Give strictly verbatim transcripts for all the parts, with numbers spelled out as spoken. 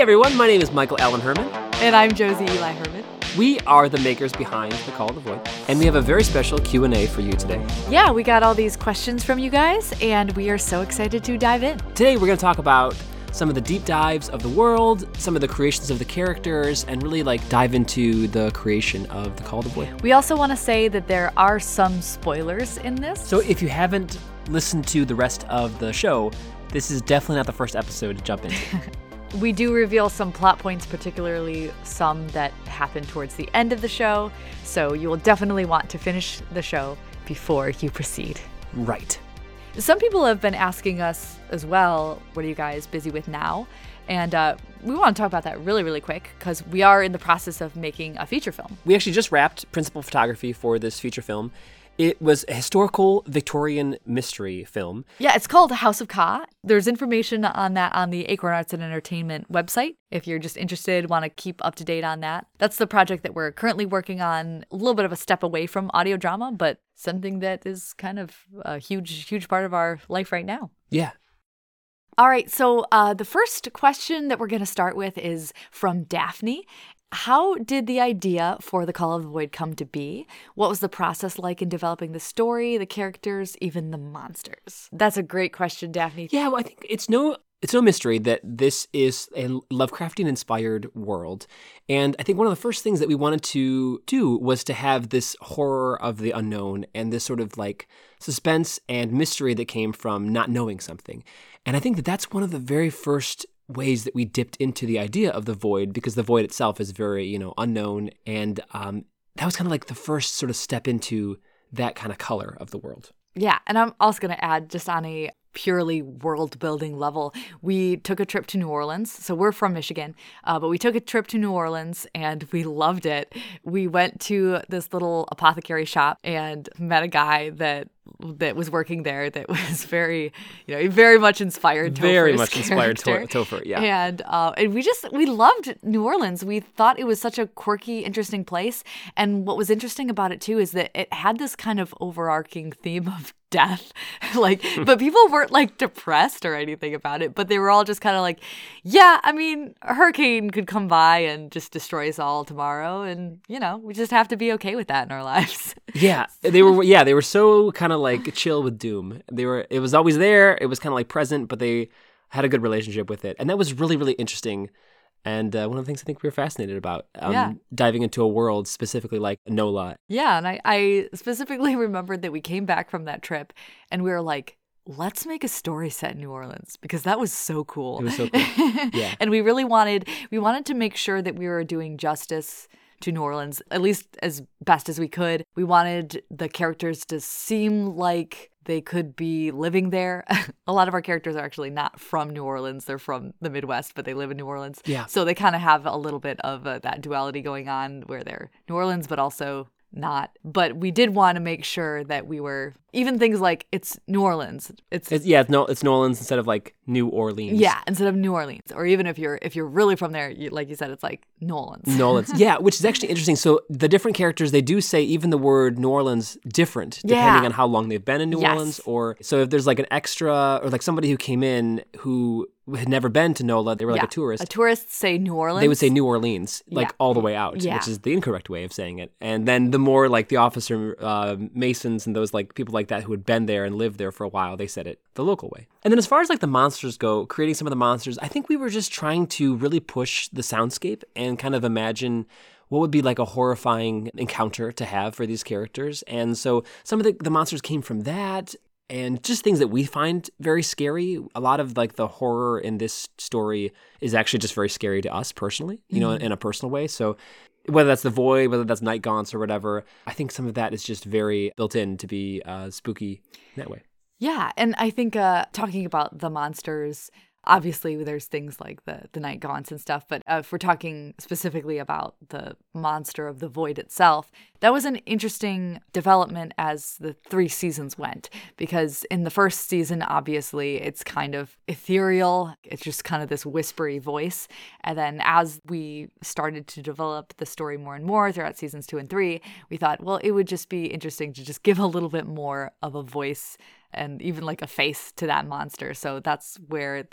everyone, my name is Michael Allen Herman. And I'm Josie Eli Herman. We are the makers behind The Call of the Void, and we have a very special Q and A for you today. Yeah, we got all these questions from you guys, and we are so excited to dive in. Today we're going to talk about some of the deep dives of the world, some of the creations of the characters, and really like dive into the creation of The Call of the Void. We also want to say that there are some spoilers in this. So if you haven't listened to the rest of the show, this is definitely not the first episode to jump into. We do reveal some plot points, particularly some that happen towards the end of the show, so you will definitely want to finish the show before you proceed. Right. Some people have been asking us as well, what are you guys busy with now? And uh, we want to talk about that really, really quick because we are in the process of making a feature film. We actually just wrapped principal photography for this feature film. It was a historical Victorian mystery film. Yeah, it's called House of Ka. There's information on that on the Acorn Arts and Entertainment website. If you're just interested, want to keep up to date on that. That's the project that we're currently working on, a little bit of a step away from audio drama, but something that is kind of a huge, huge part of our life right now. Yeah. All right, so uh, the first question that we're going to start with is from Daphne. How did the idea for The Call of the Void come to be? What was the process like in developing the story, the characters, even the monsters? That's a great question, Daphne. Yeah, well, I think it's no it's no mystery that this is a Lovecraftian-inspired world. And I think one of the first things that we wanted to do was to have this horror of the unknown and this sort of like suspense and mystery that came from not knowing something. And I think that that's one of the very first ways that we dipped into the idea of the void, because the void itself is very, you know, unknown. And um, that was kind of like the first sort of step into that kind of color of the world. Yeah, and I'm also going to add, just on a purely world-building level, we took a trip to New Orleans. So we're from Michigan, uh, but we took a trip to New Orleans and we loved it. We went to this little apothecary shop and met a guy that that was working there that was very, you know, very much inspired Topher's Very much character. inspired to- Topher, yeah. And, uh, and we just, we loved New Orleans. We thought it was such a quirky, interesting place. And what was interesting about it, too, is that it had this kind of overarching theme of death. like, but people weren't like depressed or anything about it, but they were all just kind of like, yeah, I mean, a hurricane could come by and just destroy us all tomorrow. And, you know, we just have to be okay with that in our lives. Yeah, they were. Yeah, they were so kind of like chill with doom. They were. It was always there. It was kind of like present, but they had a good relationship with it, and that was really, really interesting. And uh, one of the things I think we were fascinated about, um, yeah. diving into a world specifically like Nola. Yeah, and I, I specifically remembered that we came back from that trip, and we were like, let's make a story set in New Orleans, because that was so cool. It was so cool. Yeah, and we really wanted we wanted to make sure that we were doing justice to New Orleans, at least as best as we could. We wanted the characters to seem like they could be living there. A lot of our characters are actually not from New Orleans. They're from the Midwest, but they live in New Orleans. Yeah. So they kind of have a little bit of uh, that duality going on where they're New Orleans, but also not. But we did want to make sure that we were, even things like it's New Orleans. It's, it's yeah, it's no, it's New Orleans instead of like New Orleans. Yeah, instead of New Orleans. Or even if you're if you're really from there, you, like you said, it's like New Orleans. New Orleans. Yeah, which is actually interesting. So the different characters, they do say even the word New Orleans different depending yeah. on how long they've been in New yes. Orleans. Or so if there's like an extra or like somebody who came in who had never been to Nola, they were like yeah. a tourist. A tourist say New Orleans. They would say New Orleans, like yeah. all the way out, yeah. which is the incorrect way of saying it. And then the more like the officer uh, Masons and those like people like that who had been there and lived there for a while, they said it the local way. And then as far as like the monsters go, creating some of the monsters, I think we were just trying to really push the soundscape and kind of imagine what would be like a horrifying encounter to have for these characters. And so some of the, the monsters came from that. And just things that we find very scary. A lot of like the horror in this story is actually just very scary to us personally, you know, mm-hmm. in a personal way. So whether that's the void, whether that's night gaunts or whatever, I think some of that is just very built in to be uh, spooky in that way. Yeah. And I think uh, talking about the monsters, obviously there's things like the, the night gaunts and stuff, but uh, if we're talking specifically about the monster of the void itself, that was an interesting development as the three seasons went, because in the first season, obviously, it's kind of ethereal. It's just kind of this whispery voice. And then as we started to develop the story more and more throughout seasons two and three, we thought, well, it would just be interesting to just give a little bit more of a voice and even like a face to that monster. So that's where the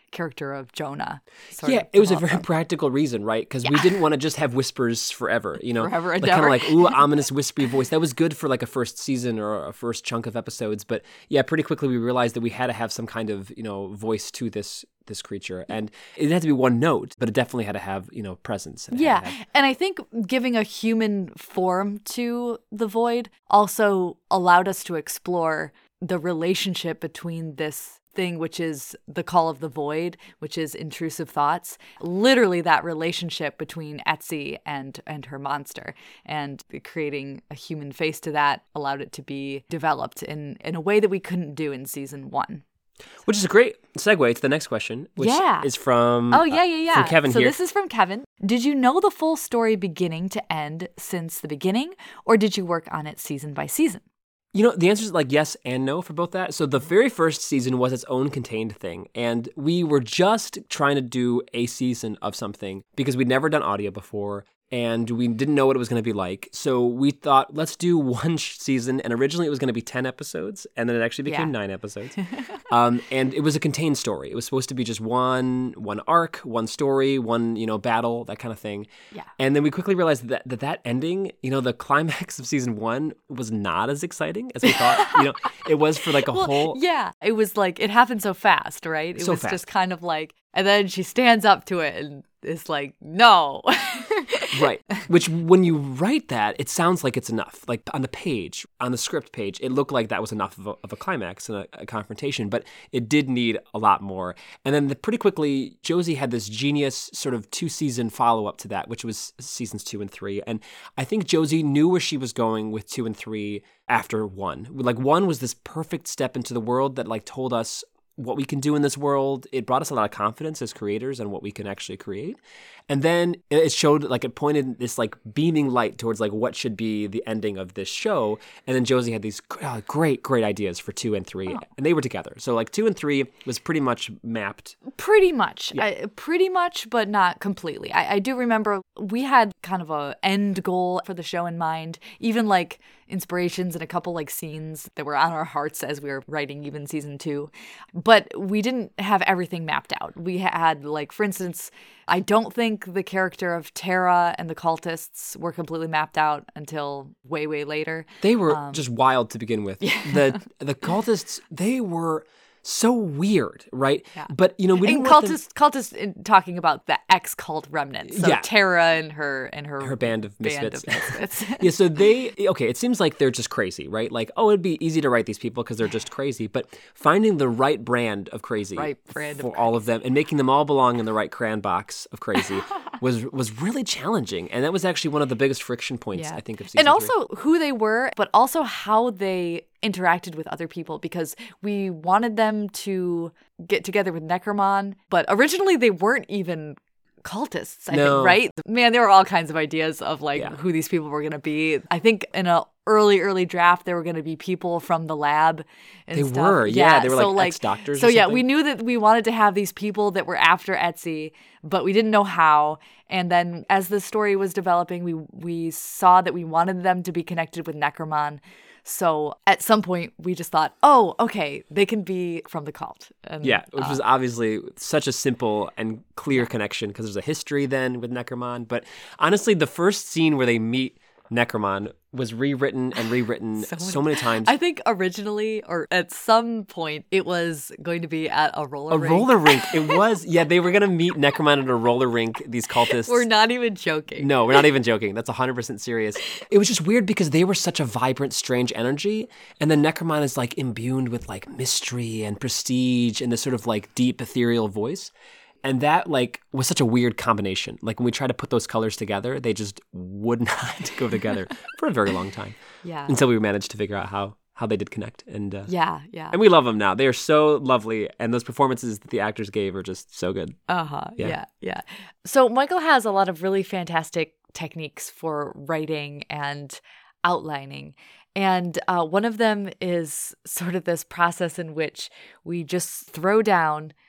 character of Jonah. sort Yeah, of it was a developed very from. practical reason, right? Because we didn't want to just have whispers forever, you know, Forever and like kind of ever. like ooh, ominous whispery voice. That was good for like a first season or a first chunk of episodes, but yeah, pretty quickly we realized that we had to have some kind of you know voice to this this creature, and it had to be one note, but it definitely had to have you know presence. And it had to Yeah. have- And I think giving a human form to the void also allowed us to explore the relationship between this thing, which is the call of the void, which is intrusive thoughts, literally that relationship between Etsy and and her monster, and creating a human face to that allowed it to be developed in in a way that we couldn't do in season one. Which is a great segue to the next question, which Yeah. is from Oh, yeah, yeah, yeah. from Kevin so here. this is from Kevin. Did you know the full story beginning to end since the beginning, or did you work on it season by season? You know, the answer is like yes and no for both that. So the very first season was its own contained thing, and we were just trying to do a season of something because we'd never done audio before, and we didn't know what it was going to be like. So we thought, let's do one sh- season, and originally it was going to be ten episodes, and then it actually became Yeah. nine episodes. um, and it was a contained story. It was supposed to be just one one arc, one story, one, you know, battle, that kind of thing. Yeah. And then we quickly realized that that, that ending, you know, the climax of season one was not as exciting as we thought. you know, it was for like a Well, whole... yeah, it was like it happened so fast, right? It So was fast. just kind of like, and then she stands up to it and is like, no. Right. Which, when you write that, it sounds like it's enough. Like on the page, on the script page, it looked like that was enough of a, of a climax and a, a confrontation, but it did need a lot more. And then the, pretty quickly, Josie had this genius sort of two-season follow-up to that, which was seasons two and three. And I think Josie knew where she was going with two and three after one. Like one was this perfect step into the world that like told us what we can do in this world. It brought us a lot of confidence as creators and what we can actually create. And then it showed, like, it pointed this, like, beaming light towards, like, what should be the ending of this show. And then Josie had these uh, great, great ideas for two and three. Oh. And they were together. So, like, two and three was pretty much mapped. Pretty much. Yeah. I, pretty much, but not completely. I, I do remember we had kind of a end goal for the show in mind, even, like, inspirations and a couple, like, scenes that were on our hearts as we were writing even season two. But we didn't have everything mapped out. We had, like, for instance, I don't think the character of Tara and the cultists were completely mapped out until way, way later. They were Um, just wild to begin with. Yeah. The the cultists, they were so weird, right? Yeah. But, you know, we didn't And want them- cultists, cultists in, talking about the ex-cult remnants. So Yeah. Tara and her and her her band of band misfits. of misfits. Yeah, so they, okay, it seems like they're just crazy, right? Like, oh, it'd be easy to write these people because they're just crazy, but finding the right brand of crazy Right brand of for all of them and making them all belong in the right crayon box of crazy was was really challenging. And that was actually one of the biggest friction points, Yeah. I think, of season And three. also who they were, but also how they interacted with other people, because we wanted them to get together with Necromon, but originally they weren't even cultists, I No. think, right? Man, there were all kinds of ideas of like Yeah. who these people were going to be. I think in a early, early draft, there were going to be people from the lab and They stuff. were, yeah, they were so like like ex-doctors So or yeah, something. we knew that we wanted to have these people that were after Etsy, but we didn't know how. And then as the story was developing, we we saw that we wanted them to be connected with Necromon. So at some point, we just thought, oh, okay, they can be from the cult. And, Yeah, which uh, was obviously such a simple and clear connection because there's a history then with Necromon. But honestly, the first scene where they meet Necromon was rewritten and rewritten so, So many, many- times. I think originally, or at some point, it was going to be at a roller a rink. roller rink. It was, yeah, they were going to meet Necromon at a roller rink, these cultists. We're not even joking. No, we're not even joking. That's one hundred percent serious. It was just weird because they were such a vibrant, strange energy. And then Necromon is like imbued with like mystery and prestige and this sort of like deep, ethereal voice. And that like was such a weird combination. Like when we tried to put those colors together, they just would not go together for a very long time Yeah. until we managed to figure out how how they did connect. And uh, Yeah, yeah. and we love them now. They are so lovely, and those performances that the actors gave are just so good. Uh-huh. Yeah. Yeah. yeah, So Michael has a lot of really fantastic techniques for writing and outlining. And uh, one of them is sort of this process in which we just throw down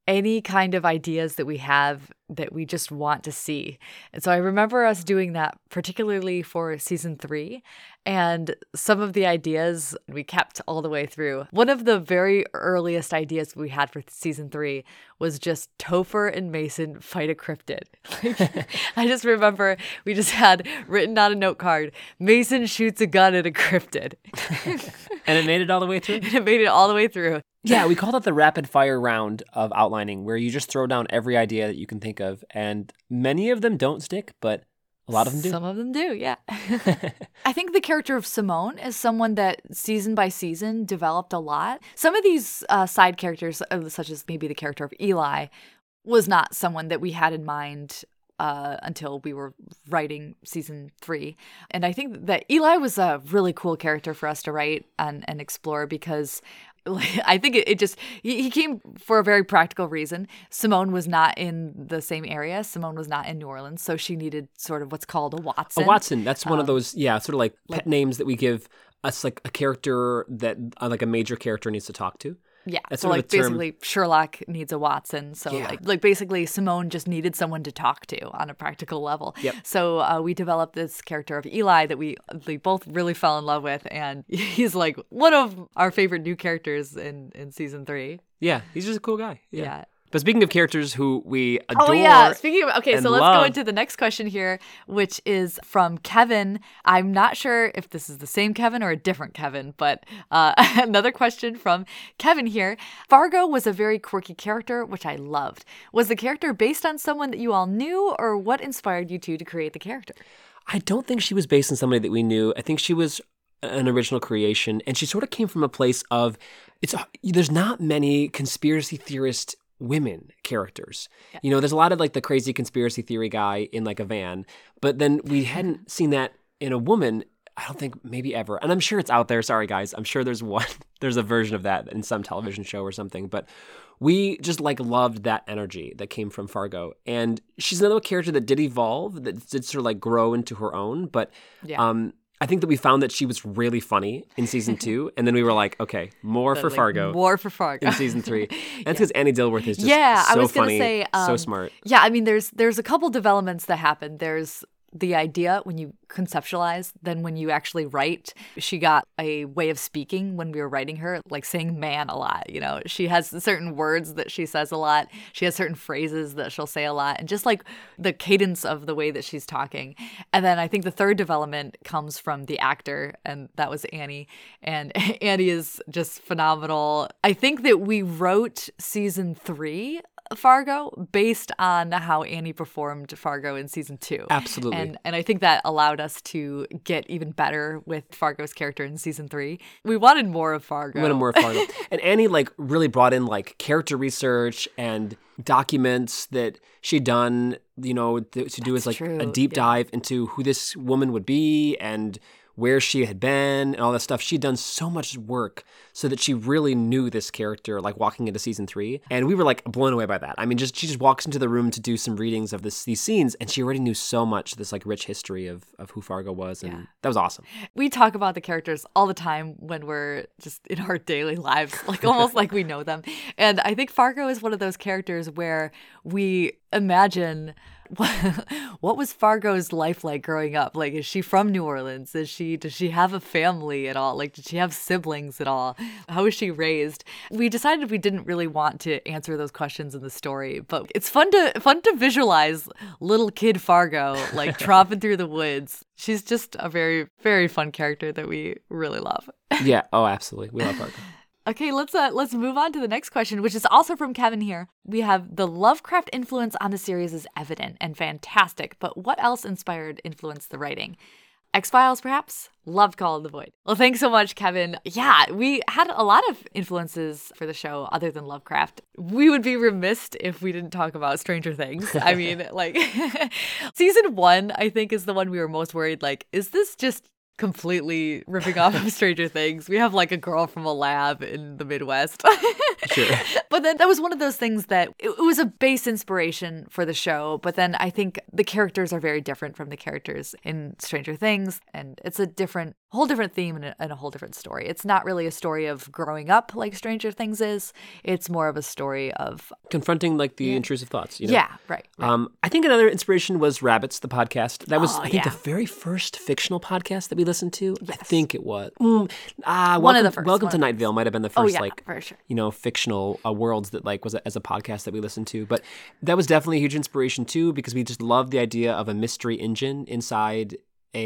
any kind of ideas that we have that we just want to see. And so I remember us doing that particularly for season three. And some of the ideas we kept all the way through. One of the very earliest ideas we had for season three was just Topher and Mason fight a cryptid. Like, I just remember we just had written on a note card, Mason shoots a gun at a cryptid. And it made it all the way through? It made it all the way through. Yeah, we called it the rapid fire round of outlining, where you just throw down every idea that you can think of. And many of them don't stick, but a lot of them do. Some of them do, yeah. I think the character of Simone is someone that season by season developed a lot. Some of these uh, side characters, uh, such as maybe the character of Eli, was not someone that we had in mind uh, until we were writing season three. And I think that Eli was a really cool character for us to write and, and explore because I think it, it just, he, he came for a very practical reason. Simone was not in the same area. Simone was not in New Orleans. So she needed sort of what's called a Watson. A Watson. That's one um, of those, yeah, sort of like pet like, names that we give us, like a character that, uh, like a major character needs to talk to. Yeah, That's so like basically Sherlock needs a Watson. So yeah. like like basically Simone just needed someone to talk to on a practical level. Yep. So uh, we developed this character of Eli that we, we both really fell in love with. And he's like one of our favorite new characters in, in season three. Yeah, he's just a cool guy. Yeah. yeah. But speaking of characters who we adore. Oh, yeah. Speaking of, okay, so let's love. go into the next question here, which is from Kevin. I'm not sure if this is the same Kevin or a different Kevin, but uh, another question from Kevin here. Fargo was a very quirky character, which I loved. Was the character based on someone that you all knew, or what inspired you two to create the character? I don't think she was based on somebody that we knew. I think she was an original creation, and she sort of came from a place of, it's there's not many conspiracy theorist women characters. Yeah. You know, there's a lot of like the crazy conspiracy theory guy in like a van, but then we hadn't seen that in a woman, I don't think maybe ever. And I'm sure it's out there. Sorry, guys. I'm sure there's one, there's a version of that in some television show or something, but we just like loved that energy that came from Fargo. And she's another character that did evolve, that did sort of like grow into her own. But yeah. um, I think that we found that she was really funny in season two, and then we were like, okay, more for like, Fargo. More for Fargo. In season three. That's because yeah. Annie Dilworth is just yeah, so I was funny, gonna say, um, so smart. Yeah, I mean, there's there's a couple developments that happen. There's the idea when you conceptualize, then when you actually write. She got a way of speaking when we were writing her, like saying man a lot. You know, she has certain words that she says a lot. She has certain phrases that she'll say a lot, and just like the cadence of the way that she's talking. And then I think the third development comes from the actor, and that was Annie. And Annie is just phenomenal. I think that we wrote season three Fargo based on how Annie performed Fargo in season two. Absolutely. And and I think that allowed us to get even better with Fargo's character in season three. We wanted more of Fargo. We wanted more of Fargo. And Annie like really brought in like character research and documents that she'd done, you know, th- to do That's as like true. a deep yeah. dive into who this woman would be and where she had been and all that stuff. She'd done so much work so that she really knew this character, like walking into season three. And we were like blown away by that. I mean, just she just walks into the room to do some readings of this these scenes, and she already knew so much, this like rich history of, of who Fargo was. And yeah. that was awesome. We talk about the characters all the time when we're just in our daily lives, like almost like we know them. And I think Fargo is one of those characters where we imagine what was Fargo's life like growing up? Like, is she from New Orleans? Is she, does she have a family at all? Like, did she have siblings at all? How was she raised? We decided we didn't really want to answer those questions in the story, but it's fun to, fun to visualize little kid Fargo, like tromping through the woods. She's just a very, very fun character that we really love. Yeah. Oh, absolutely. We love Fargo. Okay, let's uh, let's move on to the next question, which is also from Kevin here. We have the Lovecraft influence on the series is evident and fantastic, but what else inspired influenced the writing? X-Files, perhaps? Loved Call of the Void. Well, thanks so much, Kevin. Yeah, we had a lot of influences for the show other than Lovecraft. We would be remiss if we didn't talk about Stranger Things. I mean, like, season one, I think, is the one we were most worried, like, is this just completely ripping off of Stranger Things. We have like a girl from a lab in the Midwest. Sure. But then that was one of those things that it, it was a base inspiration for the show. But then I think the characters are very different from the characters in Stranger Things. And it's a different, whole different theme and a, and a whole different story. It's not really a story of growing up like Stranger Things is. It's more of a story of confronting like the yeah. intrusive thoughts. You know? Yeah, right. right. Um, I think another inspiration was Rabbits, the podcast. That was, Oh, I think, yeah. the very first fictional podcast that we listened to. Yes. I think it was. Mm, ah, One welcome, of the first, Welcome one to of the Night Vale might have been the Oh, first, yeah, like, for sure. you know, fictional uh, worlds that like was a, as a podcast that we listened to. But that was definitely a huge inspiration too, because we just loved the idea of a mystery engine inside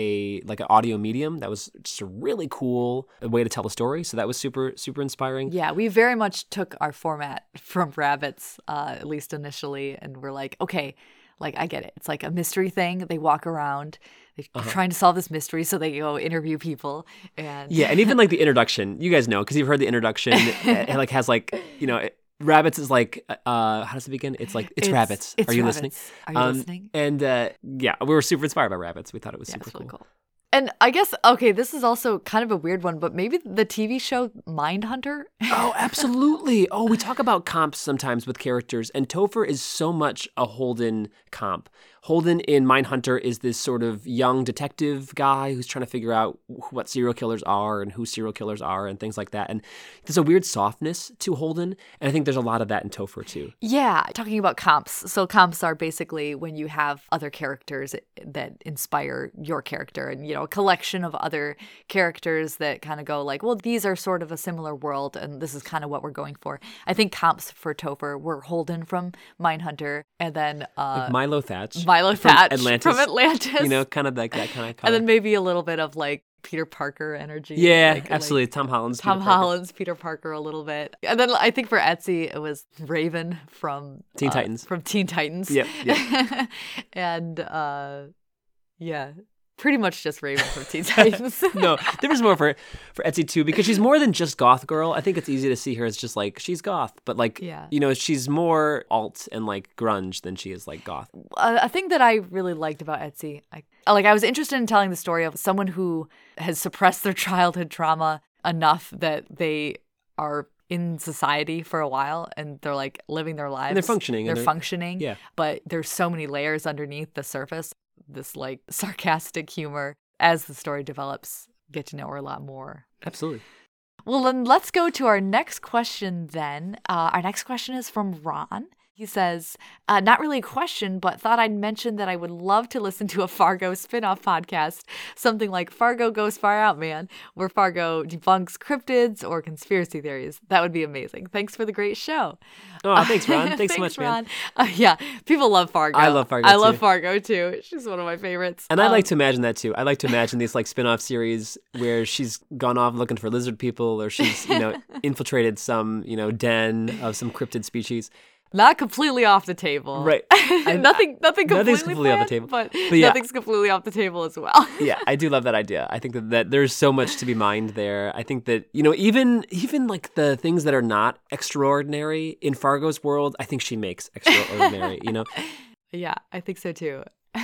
a like an audio medium. That was just a really cool way to tell a story. So that was super, super inspiring. Yeah, we very much took our format from Rabbits, uh, at least initially, and we're like, okay, like I get it. It's like a mystery thing. They walk around, they're Uh-huh. trying to solve this mystery, so they go interview people. And Yeah, and even like the introduction, you guys know because you've heard the introduction. it, it like has like you know, it, Rabbits is like uh, how does it begin? It's like it's, rabbits. It's Are you rabbits. listening? Are you Um, listening? And uh, yeah, we were super inspired by Rabbits. We thought it was Yeah, super it's really cool. cool. And I guess, okay, this is also kind of a weird one, but maybe the T V show Mindhunter? Oh, absolutely. Oh, we talk about comps sometimes with characters, and Topher is so much a Holden comp. Holden in Mindhunter is this sort of young detective guy who's trying to figure out what serial killers are and who serial killers are and things like that. And there's a weird softness to Holden, and I think there's a lot of that in Topher too. Yeah, talking about comps. So comps are basically when you have other characters that inspire your character, and you know, a collection of other characters that kind of go like, well, these are sort of a similar world, and this is kind of what we're going for. I think comps for Topher were Holden from Mindhunter, and then uh, Like Milo Thatch. Milo from Thatch Atlantis, from Atlantis. You know, kind of like that kind of color. and then maybe a little bit of like Peter Parker energy. yeah, like- absolutely. like Tom Holland's Tom Peter Parker. Holland's Peter Parker a little bit. And then I think for Etsy, it was Raven from Teen uh, Titans. From Teen Titans. Yep, yep. and uh, yeah, pretty much just Raven from Teen Titans. No, there was more for for Etsy too, because she's more than just goth girl. I think it's easy to see her as just like she's goth, but like Yeah. you know, she's more alt and like grunge than she is like goth. a, a thing that I really liked about Etsy, I, like I was interested in telling the story of someone who has suppressed their childhood trauma enough that they are in society for a while and they're like living their lives. And they're functioning. They're, and they're functioning. Yeah. But there's so many layers underneath the surface. This like sarcastic humor. As the story develops, get to know her a lot more. Absolutely. Well, then let's go to our next question then. Uh, our next question is from Ron. He says, uh, not really a question, but thought I'd mention that I would love to listen to a Fargo spin-off podcast, something like Fargo Goes Far Out, Man, where Fargo debunks cryptids or conspiracy theories. That would be amazing. Thanks for the great show. Oh, thanks, Ron. Thanks, so much, Ron. man. Uh, yeah, people love Fargo. I love Fargo, I love too. Fargo, too. She's one of my favorites. And I Um, like to imagine that too. I like to imagine these like spin-off series where she's gone off looking for lizard people, or she's, you know, infiltrated some, you know, den of some cryptid species. Not completely off the table. Right. nothing nothing completely, Nothing's completely off the planned, table. But, But yeah. nothing's completely off the table as well. Yeah, I do love that idea. I think that, that there's so much to be mined there. I think that, you know, even even like the things that are not extraordinary in Fargo's world, I think she makes extraordinary, you know? Yeah, I think so too.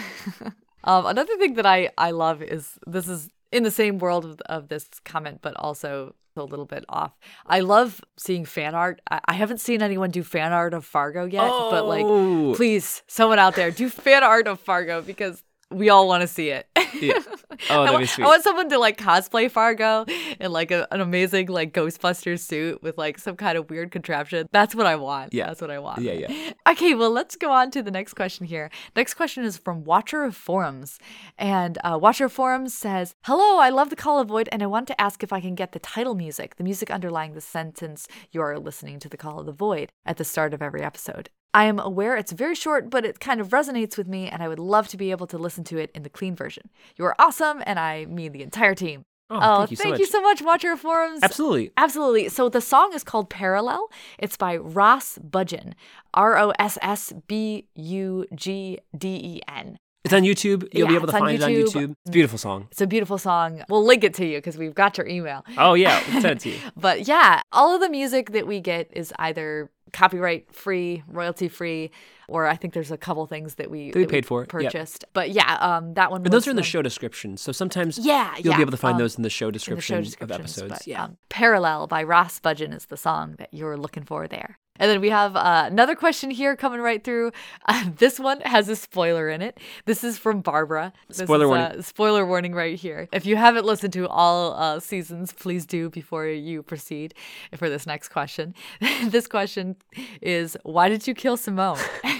um, another thing that I, I love is this is in the same world of, of this comment, but also a little bit off. I love seeing fan art. I, I haven't seen anyone do fan art of Fargo yet, but like, Oh. please, someone out there, do fan art of Fargo because we all want to see it. Yeah. Oh, I, that'd wa- be sweet. I want someone to like cosplay Fargo in like a, an amazing like Ghostbusters suit with like some kind of weird contraption. That's what I want. Yeah. That's what I want. Yeah, yeah. Okay, well, let's go on to the next question here. Next question is from Watcher of Forums. And uh, Watcher of Forums says, hello, I love the Call of Void, and I want to ask if I can get the title music, the music underlying the sentence you are listening to the Call of the Void at the start of every episode. I am aware it's very short, but it kind of resonates with me, and I would love to be able to listen to it in the clean version. You are awesome, and I mean the entire team. Oh, thank you so thank much. you so much, Watcher of Forums. Absolutely. Absolutely. So the song is called Parallel. It's by Ross Budgen, R O S S B U G D E N. It's on YouTube. You'll Yeah, be able to it's on find it on YouTube. YouTube. It's a beautiful song. It's a beautiful song. We'll link it to you because we've got your email. Oh, yeah. We'll send it to you. But yeah, all of the music that we get is either copyright free, royalty free, or I think there's a couple things that we, That we that paid for, yep. purchased. But yeah, um, that one But was those are in the show description. So sometimes Yeah, you'll yeah. be able to find um, those in the show in the description show of descriptions. episodes. But, yeah. um, Parallel by Ross Budgeon is the song that you're looking for there. And then we have uh, another question here coming right through. Uh, this one has a spoiler in it. This is from Barbara. This Spoiler is, warning. Uh, spoiler warning right here. If you haven't listened to all uh, seasons, please do before you proceed for this next question. This question is, why did you kill Simone?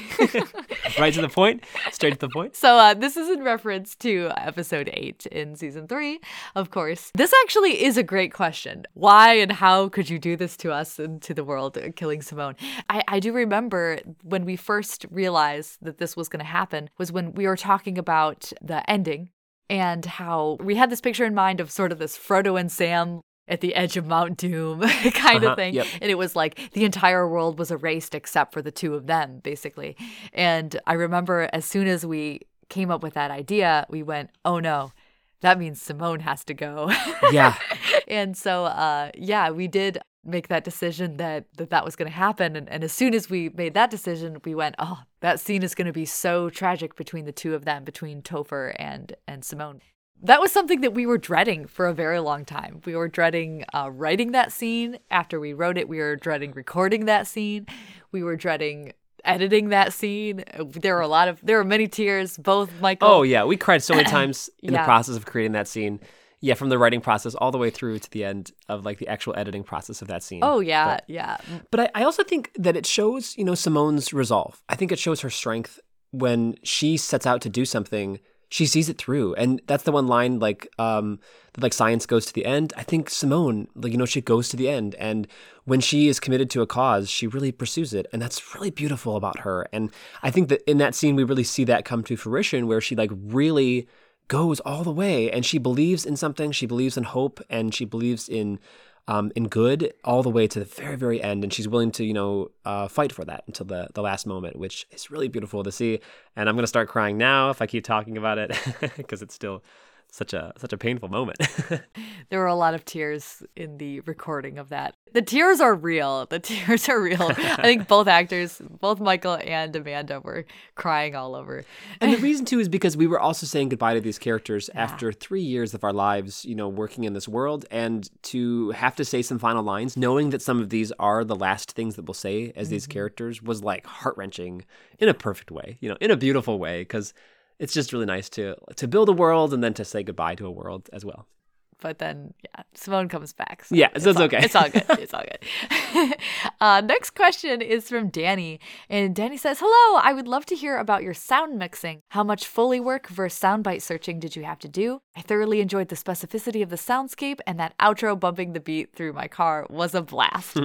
Right to the point. Straight to the point. So uh, this is in reference to episode eight in season three, of course. This actually is a great question. Why and how could you do this to us and to the world, uh, killing Simone? I, I do remember when we first realized that this was going to happen was when we were talking about the ending and how we had this picture in mind of sort of this Frodo and Sam at the edge of Mount Doom kind Uh-huh, of thing. yep. And it was like the entire world was erased except for the two of them, basically. And I remember as soon as we came up with that idea, we went, oh no, that means Simone has to go. Yeah. And so, uh, yeah, we did make that decision that that, that was going to happen. And, and as soon as we made that decision, we went, oh, that scene is going to be so tragic between the two of them, between Topher and, and Simone. That was something that we were dreading for a very long time. We were dreading uh, writing that scene. After we wrote it, we were dreading recording that scene. We were dreading editing that scene. There were a lot of, there were many tears, both Michael. Oh, yeah. We cried so many times in Yeah. the process of creating that scene. Yeah, from the writing process all the way through to the end of like the actual editing process of that scene. Oh, yeah, But, yeah. but I, I also think that it shows, you know, Simone's resolve. I think it shows her strength when she sets out to do something. She sees it through. And that's the one line, like, um, that, like, science goes to the end. I think Simone, like, you know, she goes to the end. And when she is committed to a cause, she really pursues it. And that's really beautiful about her. And I think that in that scene, we really see that come to fruition where she, like, really goes all the way. And she believes in something. She believes in hope. And she believes in um, in good all the way to the very, very end. And she's willing to, you know, uh, fight for that until the, the last moment, which is really beautiful to see. And I'm going to start crying now if I keep talking about it because it's still such a such a painful moment. There were a lot of tears in the recording of that. The tears are real. The tears are real. I think both actors, both Michael and Amanda, were crying all over. And the reason, too, is because we were also saying goodbye to these characters yeah. after three years of our lives, you know, working in this world. And to have to say some final lines, knowing that some of these are the last things that we'll say as mm-hmm. these characters was like heart-wrenching in a perfect way, you know, in a beautiful way, because it's just really nice to to build a world and then to say goodbye to a world as well. But then, yeah, Simone comes back. So yeah, so it's, all, okay. It's all good. It's all good. uh, next question is from Danny. And Danny says, hello, I would love to hear about your sound mixing. How much Foley work versus soundbite searching did you have to do? I thoroughly enjoyed the specificity of the soundscape, and that outro bumping the beat through my car was a blast.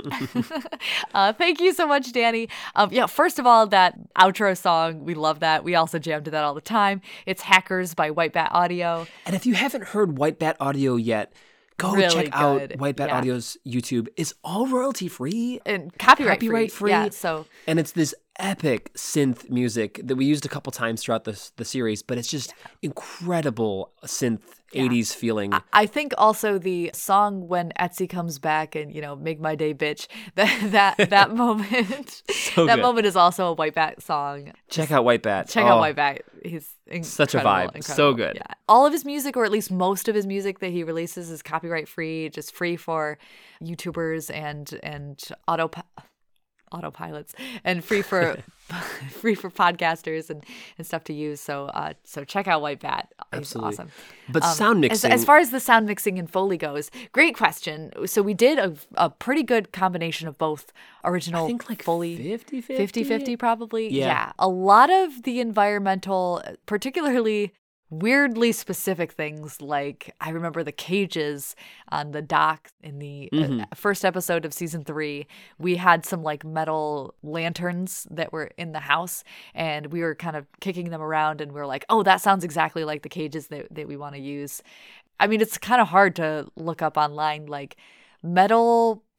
uh, thank you so much, Danny. Um, yeah, first of all, that outro song, we love that. We also jam to that all the time. It's Hackers by White Bat Audio. And if you haven't heard White Bat Audio yet, go really check good. out White Bat yeah. Audio's YouTube. It's all royalty free and copyright, copyright free. free. Yeah, so and it's this epic synth music that we used a couple times throughout the the series, but it's just yeah. incredible synth yeah. eighties feeling. I, I think also the song when Etsy comes back and, you know, make my day, bitch. That that that moment, so that good. moment is also a White Bat song. Check out White Bat. Check oh. out White Bat. He's incredible, such a vibe. Incredible. So good. Yeah. All of his music, or at least most of his music that he releases, is copyright free, just free for YouTubers and and auto autopilots and free for free for podcasters and, and stuff to use. So uh, so check out White Bat. He's Absolutely. awesome. But um, sound mixing. As, as far as the sound mixing and Foley goes, great question. So we did a, a pretty good combination of both original I think like Foley. fifty fifty fifty fifty probably. Yeah. yeah. A lot of the environmental, particularly weirdly specific things, like I remember the cages on the dock in the mm-hmm. uh, first episode of season three. We had some like metal lanterns that were in the house, and we were kind of kicking them around, and we were like, oh, that sounds exactly like the cages that, that we want to use. I mean, it's kind of hard to look up online like metal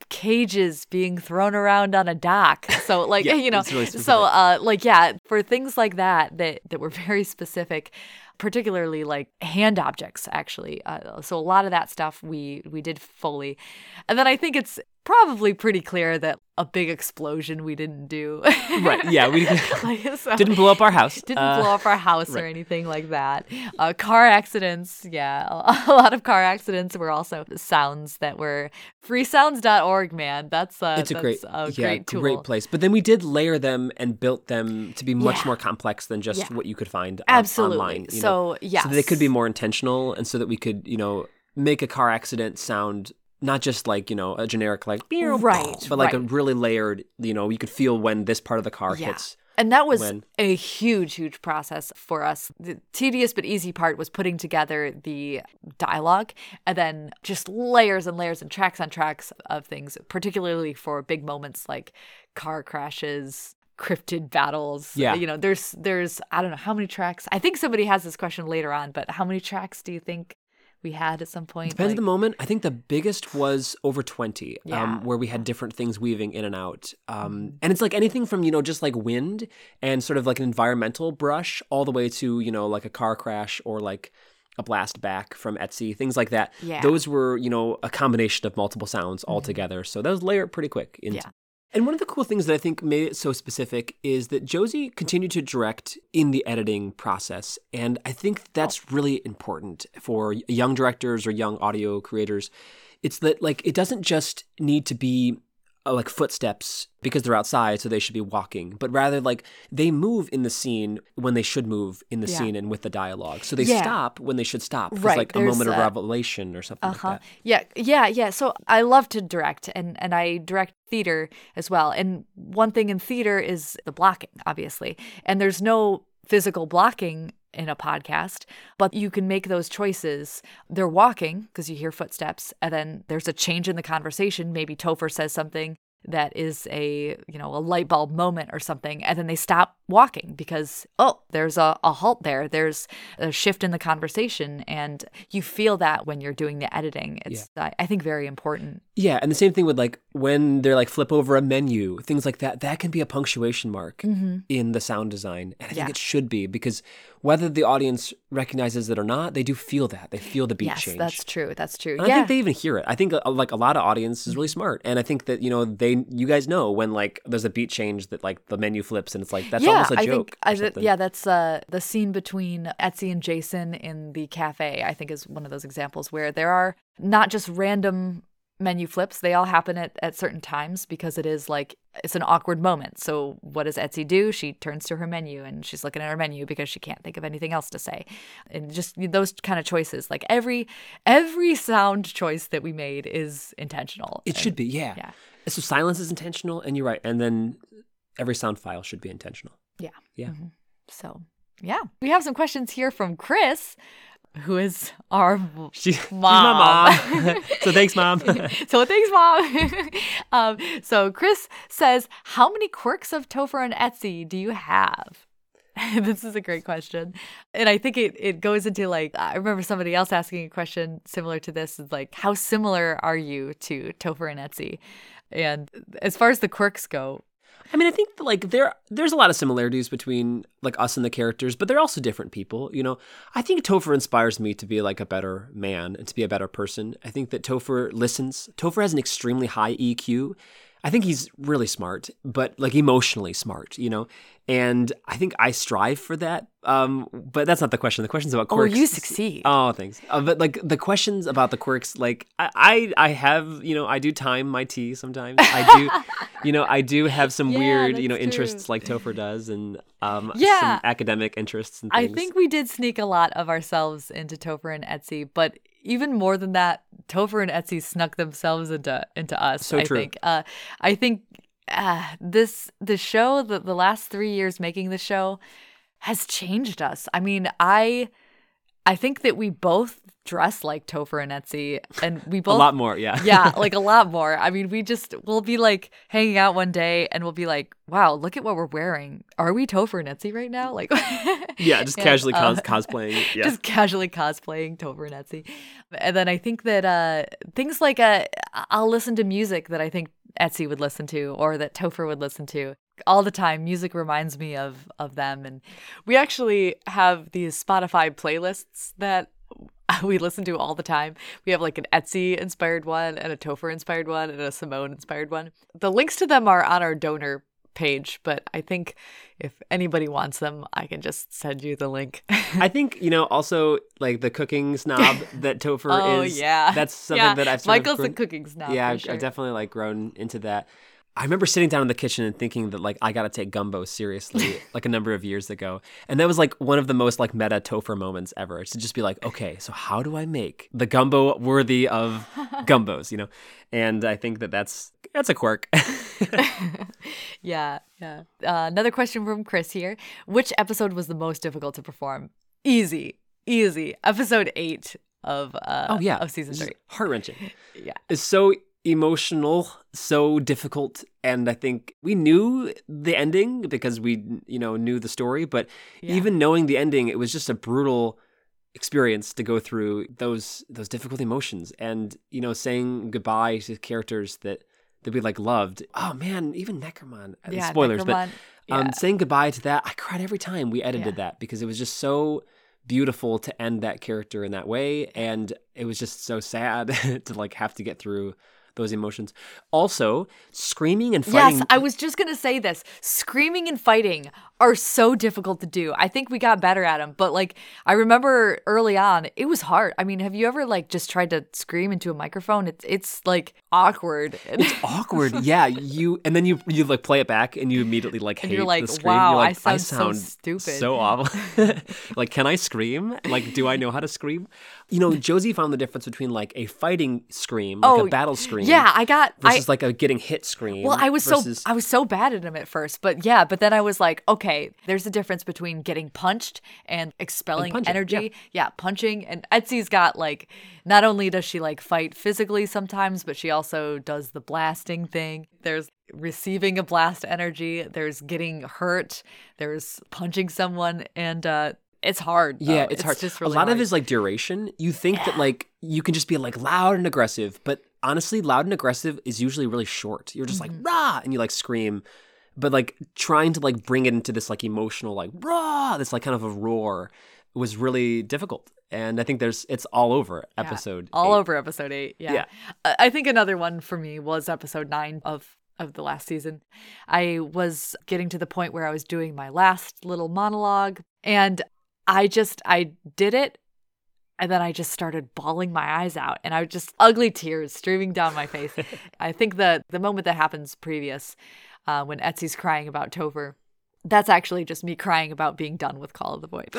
cages being thrown around on a dock. So like, Yeah, you know, it's really specific. so uh, like, yeah, for things like that, that, that were very specific, particularly like hand objects, actually. Uh, so a lot of that stuff we, we did Foley. And then I think it's probably pretty clear that a big explosion we didn't do. Right. Yeah. We Like, so- didn't blow up our house. Didn't Uh, blow up our house right. or anything like that. Uh, car accidents, yeah. A lot of car accidents were also sounds that were free sounds dot org, man. That's, uh, It's a that's great, a yeah, great tool. great place. But then we did layer them and built them to be much Yeah. more complex than just Yeah. what you could find on- Absolutely. online. you know? So, yes. So that they could be more intentional, and so that we could, you know, make a car accident sound not just like, you know, a generic like, "Meow," Right, but like a right. really layered, you know, you could feel when this part of the car Yeah. hits. And that was when- a huge, huge process for us. The tedious but easy part was putting together the dialogue and then just layers and layers and tracks on tracks of things, particularly for big moments like car crashes, cryptid battles. Yeah. You know, there's, there's, I don't know how many tracks. I think somebody has this question later on, but how many tracks do you think we had at some point? Depends on Like- the moment. I think the biggest was over twenty, Yeah. um, where we had different things weaving in and out. Um, and it's like anything from, you know, just like wind and sort of like an environmental brush all the way to, you know, like a car crash or like a blast back from Etsy, things like that. Yeah. Those were, you know, a combination of multiple sounds all together. So those layer pretty quick. Into- Yeah. And one of the cool things that I think made it so specific is that Josie continued to direct in the editing process. And I think that's really important for young directors or young audio creators. It's that, like, it doesn't just need to be uh, like footsteps because they're outside, so they should be walking, but rather like they move in the scene when they should move in the Yeah. scene and with the dialogue. So they Yeah. stop when they should stop. It's Right, like a there's, moment of uh, revelation or something Uh-huh. like that. Yeah, yeah, yeah. So I love to direct, and and I direct theater as well. And one thing in theater is the blocking, obviously. And there's no physical blocking in a podcast, but you can make those choices. They're walking because you hear footsteps, and then there's a change in the conversation. Maybe Topher says something that is a, you know, a light bulb moment or something, and then they stop walking because, oh, there's a, a halt there. There's a shift in the conversation, and you feel that when you're doing the editing. It's, I, I think, very important. Yeah, and the same thing with like when they're like flip over a menu, things like that. That can be a punctuation mark in the sound design, and I think Yeah. it should be because whether the audience recognizes it or not, they do feel that. They feel the beat Yes, change. that's true. That's true. And yeah. I think they even hear it. I think uh, like a lot of audience is really smart, and I think that, you know, they you guys know when like there's a beat change that like the menu flips and it's like that's yeah, almost a I joke. think or I, th- something. yeah, that's uh, the scene between Etsy and Jason in the cafe. I think is one of those examples where there are not just random menu flips. They all happen at, at certain times because it is like it's an awkward moment. So what does Etsy do? She turns to her menu and she's looking at her menu because she can't think of anything else to say. And just those kind of choices. Like every every sound choice that we made is intentional. It And- should be, yeah. Yeah. So silence is intentional, and you're right. And then every sound file should be intentional. Yeah. Yeah. Mhm. So, yeah. We have some questions here from Chris, who is our She, she's mom. my mom. So thanks, mom. So thanks, Mom. um, so Chris says, how many quirks of Topher and Etsy do you have? This is a great question. And I think it, it goes into like, I remember somebody else asking a question similar to this, is like, how similar are you to Topher and Etsy? And as far as the quirks go, I mean, I think that, like there there's a lot of similarities between like us and the characters, but they're also different people. You know, I think Topher inspires me to be like a better man and to be a better person. I think that Topher listens. Topher has an extremely high E Q. I think he's really smart, but like emotionally smart, you know? And I think I strive for that. Um, but that's not the question. The question's about oh, quirks. you succeed. Oh, thanks. Uh, but like the questions about the quirks, like I, I, I have, you know, I do time my tea sometimes. I do, you know, I do have some Yeah, weird, you know, that's interests true. like Topher does, and um, Yeah. some academic interests and I things. think we did sneak a lot of ourselves into Topher and Etsy, but even more than that, Topher and Etsy snuck themselves into into us. So I true. think. Uh, I think uh, this the show, the the last three years making the show, has changed us. I mean, I I think that we both dress like Topher and Etsy, and we A both lot more, yeah. yeah, like a lot more. I mean, we just we'll be like hanging out one day, and we'll be like, "Wow, look at what we're wearing. Are we Topher and Etsy right now?" Like, Yeah, just and, casually uh, cos- cosplaying. Yeah. just casually cosplaying Topher and Etsy. And then I think that uh, things like uh, I'll listen to music that I think Etsy would listen to, or that Topher would listen to. All the time, music reminds me of of them, and we actually have these Spotify playlists that we listen to all the time. We have like an Etsy inspired one and a Topher inspired one and a Simone inspired one. The links to them are on our donor page, but I think if anybody wants them, I can just send you the link. I think, you know, also like the cooking snob that Topher Oh, is. yeah. That's something Yeah, that I've sort Michael's of a grown- cooking snob. Yeah, for I've, sure. I've definitely like grown into that. I remember sitting down in the kitchen and thinking that like I got to take gumbo seriously like a number of years ago. And that was like one of the most like meta Topher moments ever. To just be like, okay, so how do I make the gumbo worthy of gumbos, you know? And I think that that's that's a quirk. Yeah, yeah. Uh, another question from Chris here. Which episode was the most difficult to perform? Easy, easy. Episode eight of uh, Oh yeah, of season It's just three. heart-wrenching. Yeah. It's so emotional, so difficult, and I think we knew the ending because we, you know, knew the story, but Yeah. even knowing the ending, it was just a brutal experience to go through those those difficult emotions and, you know, saying goodbye to characters that that we like loved. Oh man, even Necromon. uh, Yeah, Spoilers, Necromon, but um, yeah. saying goodbye to that, I cried every time we edited Yeah. that because it was just so beautiful to end that character in that way, and it was just so sad to like have to get through those emotions. Also, screaming and fighting. Yes, I was just going to say this. Screaming and fighting are so difficult to do. I think we got better at them, but like I remember early on, it was hard. I mean, have you ever like just tried to scream into a microphone? It's it's like awkward. It's awkward. Yeah, you and then you you like play it back and you immediately like hate And you're like, the scream. wow, You're I like, sound so stupid. so awful. Like, can I scream? Like, do I know how to scream? You know, Josie found the difference between like a fighting scream, like Oh, a battle scream, Yeah, I got I versus like a getting hit scream. Well, I was versus... so I was so bad at them at first, but yeah, but then I was like, okay, there's a difference between getting punched and expelling punching, energy. Yeah. punching. And Etsy's got like, not only does she like fight physically sometimes, but she also does the blasting thing. There's receiving a blast energy. There's getting hurt. There's punching someone, and uh, it's hard. Yeah, though. it's, hard. Just a really lot hard. of it is like duration. You think that like you can just be like loud and aggressive, but honestly, loud and aggressive is usually really short. You're just like rah, and you like scream, but like trying to like bring it into this like emotional like rah, this like kind of a roar was really difficult. And I think there's it's all over Yeah, episode all eight. over episode eight. Yeah. Yeah. I I think another one for me was episode nine of of the last season. I was getting to the point where I was doing my last little monologue, and I just I did it, and then I just started bawling my eyes out, and I just ugly tears streaming down my face. I think the the moment that happens previous, uh, when Etsy's crying about Topher, that's actually just me crying about being done with Call of the Void.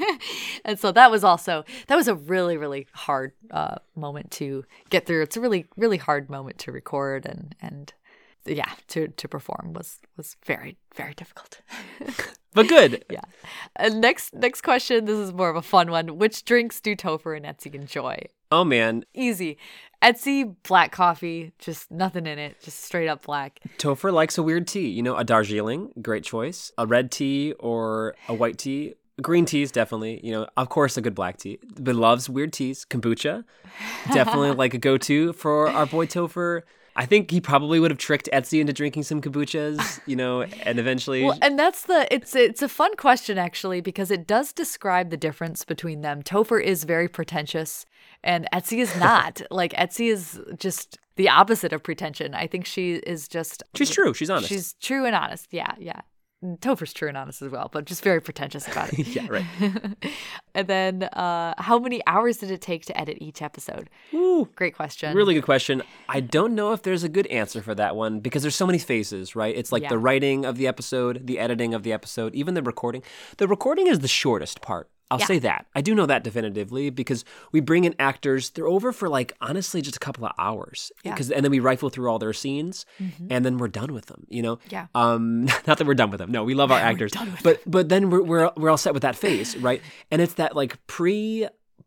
And so that was also, that was a really, really hard uh, moment to get through. It's a really, really hard moment to record and, and yeah, to, to perform was, was very, very difficult. But good. Yeah. And next, next question. This is more of a fun one. Which drinks do Topher and Etsy enjoy? Oh man, Easy. Etsy, black coffee, just nothing in it, just straight up black. Topher likes a weird tea. You know, a Darjeeling, great choice. A red tea or a white tea. Green teas, definitely. You know, of course, a good black tea. But loves weird teas. Kombucha, definitely like a go-to for our boy Topher. I think he probably would have tricked Etsy into drinking some kombuchas, you know, and eventually. Well, and that's the it's it's a fun question actually, because it does describe the difference between them. Topher is very pretentious and Etsy is not. Like Etsy is just the opposite of pretension. I think she is just She's true. She's honest. She's true and honest. Yeah, yeah. Topher's true and honest as well, but just very pretentious about it. Yeah, right. And then uh, how many hours did it take to edit each episode? Ooh, Great question. really good question. I don't know if there's a good answer for that one because there's so many phases, right? It's like Yeah. the writing of the episode, the editing of the episode, even the recording. The recording is the shortest part. I'll Yeah. say that. I do know that definitively because we bring in actors. They're over for like, honestly, just a couple of hours. Yeah. Because And then we rifle through all their scenes and then we're done with them, you know? Yeah. Um, not that we're done with them. No, we love our actors. But but then we're, we're, we're all set with that phase, right? And it's that like pre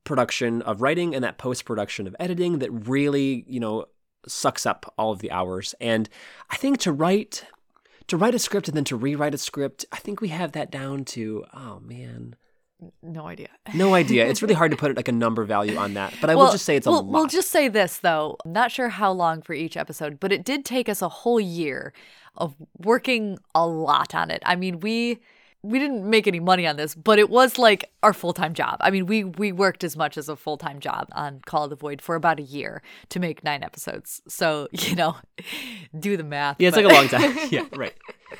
production of writing and that post-production of editing that really, you know, sucks up all of the hours. And I think to write to write a script and then to rewrite a script, I think we have that down to, oh man. No idea. No idea. It's really hard to put like a number value on that. But I well, will just say it's a we'll, lot. We'll just say this, though. I'm not sure how long for each episode, but it did take us a whole year of working a lot on it. I mean, we we didn't make any money on this, but it was like our full-time job. I mean, we we worked as much as a full-time job on Call of the Void for about a year to make nine episodes. So, you know, do the math. Yeah, it's but... like a long time. Yeah, right.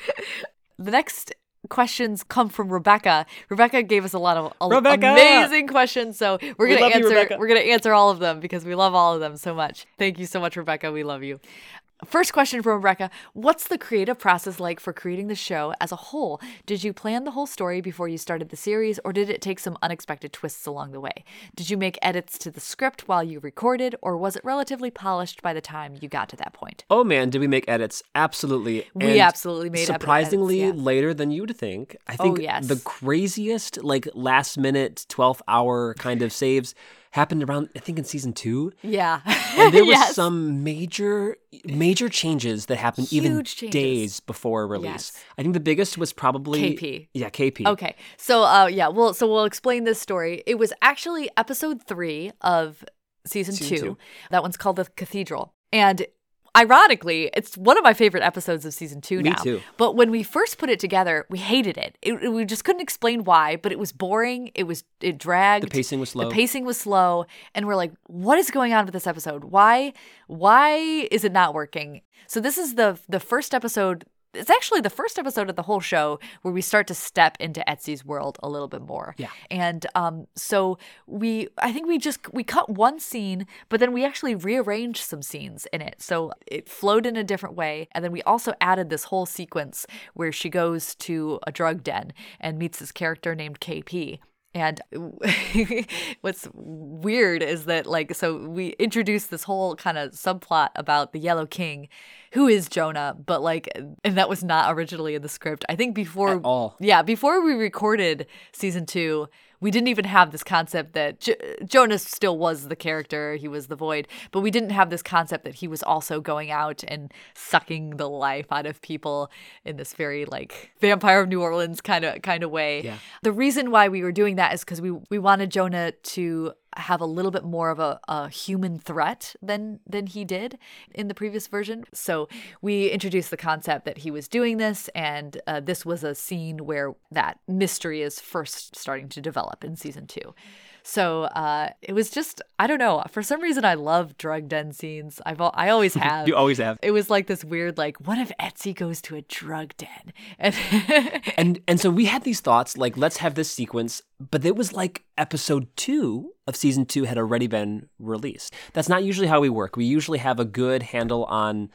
The next questions come from Rebecca. Rebecca gave us a lot of a, Rebecca! amazing questions, so we're We gonna love you, answer. Rebecca. We're gonna answer all of them because we love all of them so much. Thank you so much, Rebecca. We love you. First question from Rebecca. What's the creative process like for creating the show as a whole? Did you plan the whole story before you started the series, or did it take some unexpected twists along the way? Did you make edits to the script while you recorded, or was it relatively polished by the time you got to that point? Oh man, did we make edits? Absolutely. We And absolutely made edits, surprisingly yeah. later than you would think. I think Oh, yes. the craziest, like last minute, twelfth hour kind of saves happened around, I think, in season two. Yeah. And there was Yes. some major, major changes that happened even Huge changes. days before release. Yes. I think the biggest was probably K P. Yeah, K P. Okay. So uh yeah, well so we'll explain this story. It was actually episode three of season, Season two. two. That one's called The Cathedral. And ironically, it's one of my favorite episodes of season two Me now. too. But when we first put it together, we hated it. It, it- We just couldn't explain why, but it was boring. It was it dragged. The pacing was slow. The pacing was slow, and we're like, what is going on with this episode? Why why is it not working? So this is the the first episode. It's actually the first episode of the whole show where we start to step into Etsy's world a little bit more. Yeah. And um, so we, I think we just, we cut one scene, but then we actually rearranged some scenes in it. So it flowed in a different way. And then we also added this whole sequence where she goes to a drug den and meets this character named K P. And what's weird is that, like, so we introduced this whole kind of subplot about the Yellow King, who is Jonah, but like, and that was not originally in the script. I think before, At all. yeah, before we recorded season two, we didn't even have this concept that J- Jonas still was the character. He was the Void, but we didn't have this concept that he was also going out and sucking the life out of people in this very like Vampire of New Orleans kind of kind of way. Yeah. The reason why we were doing that is because we we wanted Jonah to have a little bit more of a, a human threat than than he did in the previous version. So we introduced the concept that he was doing this, and uh, this was a scene where that mystery is first starting to develop in season two. So uh, it was just, I don't know, for some reason I love drug den scenes. I've al- I always have. You always have. It was like this weird, like, what if Etsy goes to a drug den? And And and so we had these thoughts like, let's have this sequence, but it was like episode two of season two had already been released. That's not usually how we work. We usually have a good handle on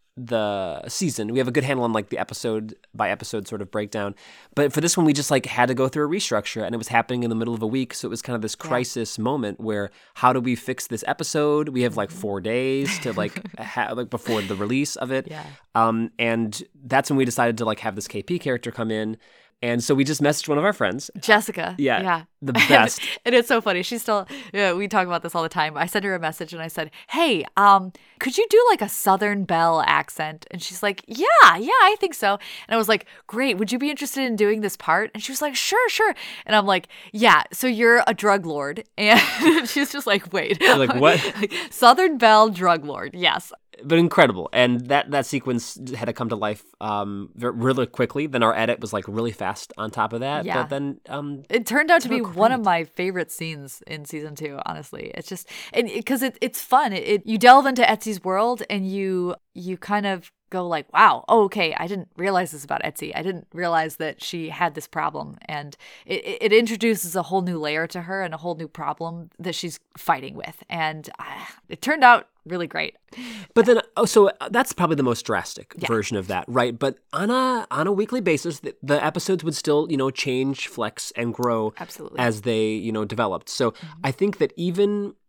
the season. We have a good handle on like the episode by episode sort of breakdown. But for this one, we just like had to go through a restructure, and it was happening in the middle of a week. So it was kind of this crisis moment where how do we fix this episode? We have like four days to like ha- like before the release of it. Yeah. Um, and that's when we decided to like have this K P character come in. And so we just messaged one of our friends. Jessica. Yeah, Yeah. the best. And it's so funny. She's still, yeah, we talk about this all the time. I sent her a message and I said, hey, um, could you do like a Southern Belle accent? And she's like, yeah, yeah, I think so. And I was like, great. Would you be interested in doing this part? And she was like, sure, sure. And I'm like, yeah, so you're a drug lord. And she's just like, wait. You're like, what? Southern Belle drug lord. Yes. But incredible. And that, that sequence had to come to life um, ver- really quickly. Then our edit was like really fast on top of that. Yeah. But then um, It turned out to be Turned out one of great. my favorite scenes in season two, honestly. It's just, and because it, it's fun. It, it you delve into Etsy's world and you you kind of go like, wow, oh, okay, I didn't realize this about Etsy. I didn't realize that she had this problem. And it, it it introduces a whole new layer to her and a whole new problem that she's fighting with. And uh, it turned out really great. But then, oh, so that's probably the most drastic Yeah. version of that, right? But on a on a weekly basis, the, the episodes would still, you know, change, flex, and grow Absolutely. as they, you know, developed. So I think that even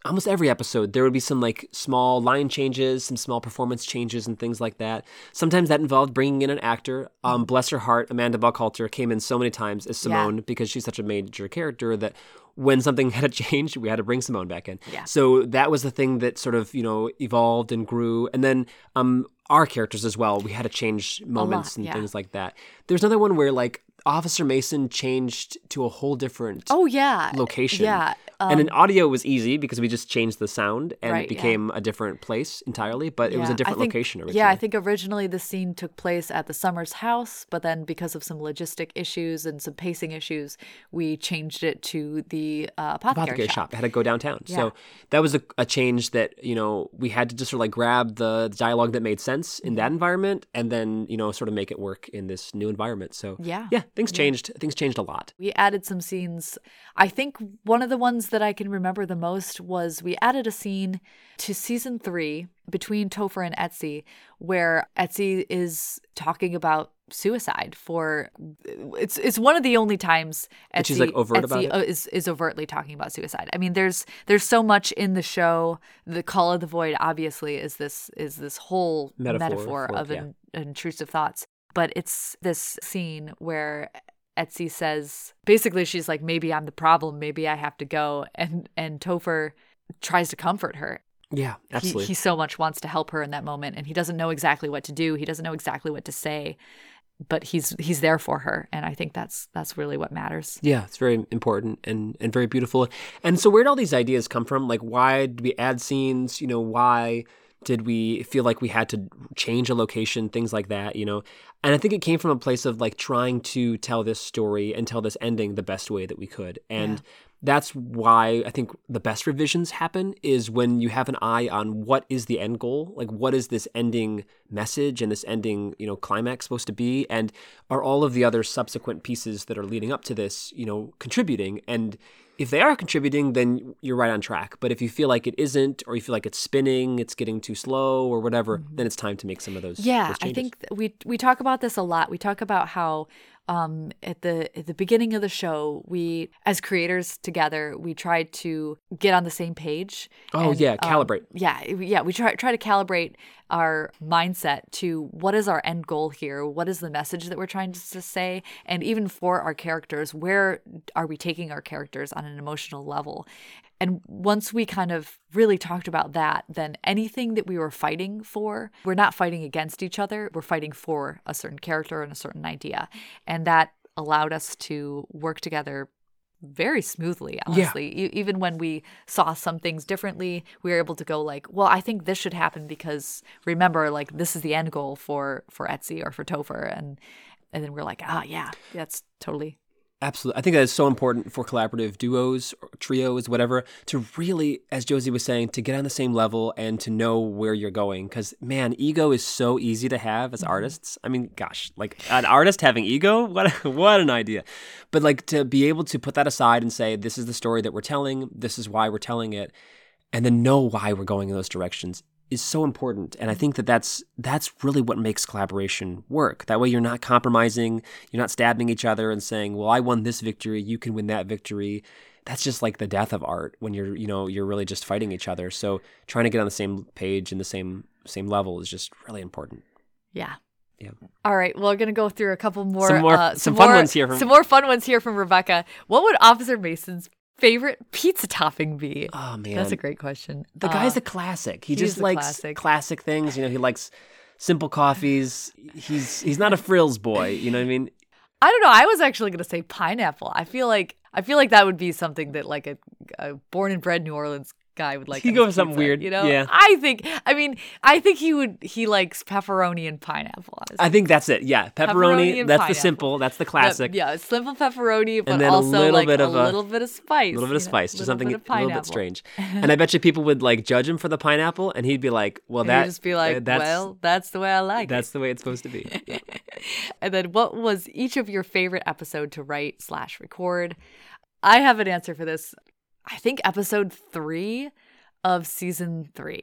almost every episode, there would be some like small line changes, some small performance changes and things like that. Sometimes that involved bringing in an actor. Um, bless her heart, Amanda Buckhalter came in so many times as Simone Yeah. because she's such a major character that when something had to change, we had to bring Simone back in. Yeah. So that was the thing that sort of, you know, evolved and grew. And then um, our characters as well, we had to change moments lot, and yeah. things like that. There's another one where like Officer Mason changed to a whole different Oh, yeah. location. Yeah. Um, and in audio was easy because we just changed the sound and Right, it yeah. became a different place entirely, but it was yeah, a I different think- location originally. Yeah, I think originally the scene took place at the Summers house, but then because of some logistic issues and some pacing issues, we changed it to the uh, apothecary, Apothecary shop. shop. It had to go downtown. Yeah. So that was a, a change that, you know, we had to just sort of like grab the dialogue that made sense in Mm-hmm. that environment and then, you know, sort of make it work in this new environment. So Yeah. yeah, things changed. Things changed a lot. We added some scenes. I think one of the ones that I can remember the most was we added a scene to season three between Topher and Etsy where Etsy is talking about suicide for it's it's one of the only times Etsy, And she's, like, overt Etsy about it? uh, is is overtly talking about suicide. I mean there's there's so much in the show. The Call of the Void obviously is this is this whole Metaphor metaphor, for- of yeah. in, intrusive thoughts. But it's this scene where Etsy says, basically she's like, maybe I'm the problem, maybe I have to go. And and Topher tries to comfort her. Yeah, He, absolutely. he so much wants to help her in that moment, and he doesn't know exactly what to do. He doesn't know exactly what to say, but he's he's there for her. And I think that's that's really what matters. Yeah, it's very important and, and very beautiful. And so where did all these ideas come from? Like, why did we add scenes? You know, why did we feel like we had to change a location, things like that, you know? And I think it came from a place of like trying to tell this story and tell this ending the best way that we could. And Yeah. that's why I think the best revisions happen is when you have an eye on what is the end goal, like what is this ending message and this ending, you know, climax supposed to be, and are all of the other subsequent pieces that are leading up to this, you know, contributing. And if they are contributing, then you're right on track. But if you feel like it isn't, or you feel like it's spinning, it's getting too slow or whatever, then it's time to make some of those Yeah, those I changes. think th- we we talk about this a lot. We talk about how um, at the at the beginning of the show, we as creators together, we tried to get on the same page. Oh, and, yeah, um, calibrate. yeah, yeah, we try try to calibrate our mindset to what is our end goal here? What is the message that we're trying to, to say? And even for our characters, where are we taking our characters on an emotional level? And once we kind of really talked about that, then anything that we were fighting for, we're not fighting against each other. We're fighting for a certain character and a certain idea. And that allowed us to work together very smoothly, honestly. E- even when we saw some things differently, we were able to go like, well, I think this should happen because remember, like, this is the end goal for for Etsy or for Topher. And, and then we're like, ah, yeah, that's totally... Absolutely. I think that is so important for collaborative duos or trios, whatever, to really, as Josie was saying, to get on the same level and to know where you're going. Because, man, ego is so easy to have as artists. I mean, gosh, like an artist having ego, what, what an idea. But like to be able to put that aside and say, this is the story that we're telling, this is why we're telling it, and then know why we're going in those directions is so important. And I think that that's that's really what makes collaboration work. That way you're not compromising, you're not stabbing each other and saying, well, I won this victory, you can win that victory. That's just like the death of art when you're, you know, you're really just fighting each other. So trying to get on the same page and the same same level is just really important. Yeah. Yeah. All right. Well, we're going to go through a couple more. Some more- uh, some fun more- ones here from- Some more fun ones here from Rebecca. What would Officer Mason's favorite pizza topping be? Oh, man. That's a great question. The guy's Uh, a classic. He he's just the likes classic. classic things. You know, he likes simple coffees. He's he's not a frills boy. You know what I mean? I don't know. I was actually going to say pineapple. I feel like I feel like that would be something that like a, a born and bred New Orleans guy would like. He'd on go his for something pizza, weird, you know? yeah. I think. I mean, I think he would. He likes pepperoni and pineapple on his I think that's it. Yeah, pepperoni. Pepperoni and that's the pineapple. simple. That's the But, classic. yeah, simple pepperoni, but then a also little like bit a of a- little bit of spice. A little bit you of know, spice, just little something bit a of little bit pineapple. strange. And I bet you people would like judge him for the pineapple, and he'd be like, "Well, And that you just be like, uh, that's well, that's the way I like that's the way it's supposed to be." it. And then, what was each of your favorite episode to write slash record? I have an answer for this. I think episode three of season three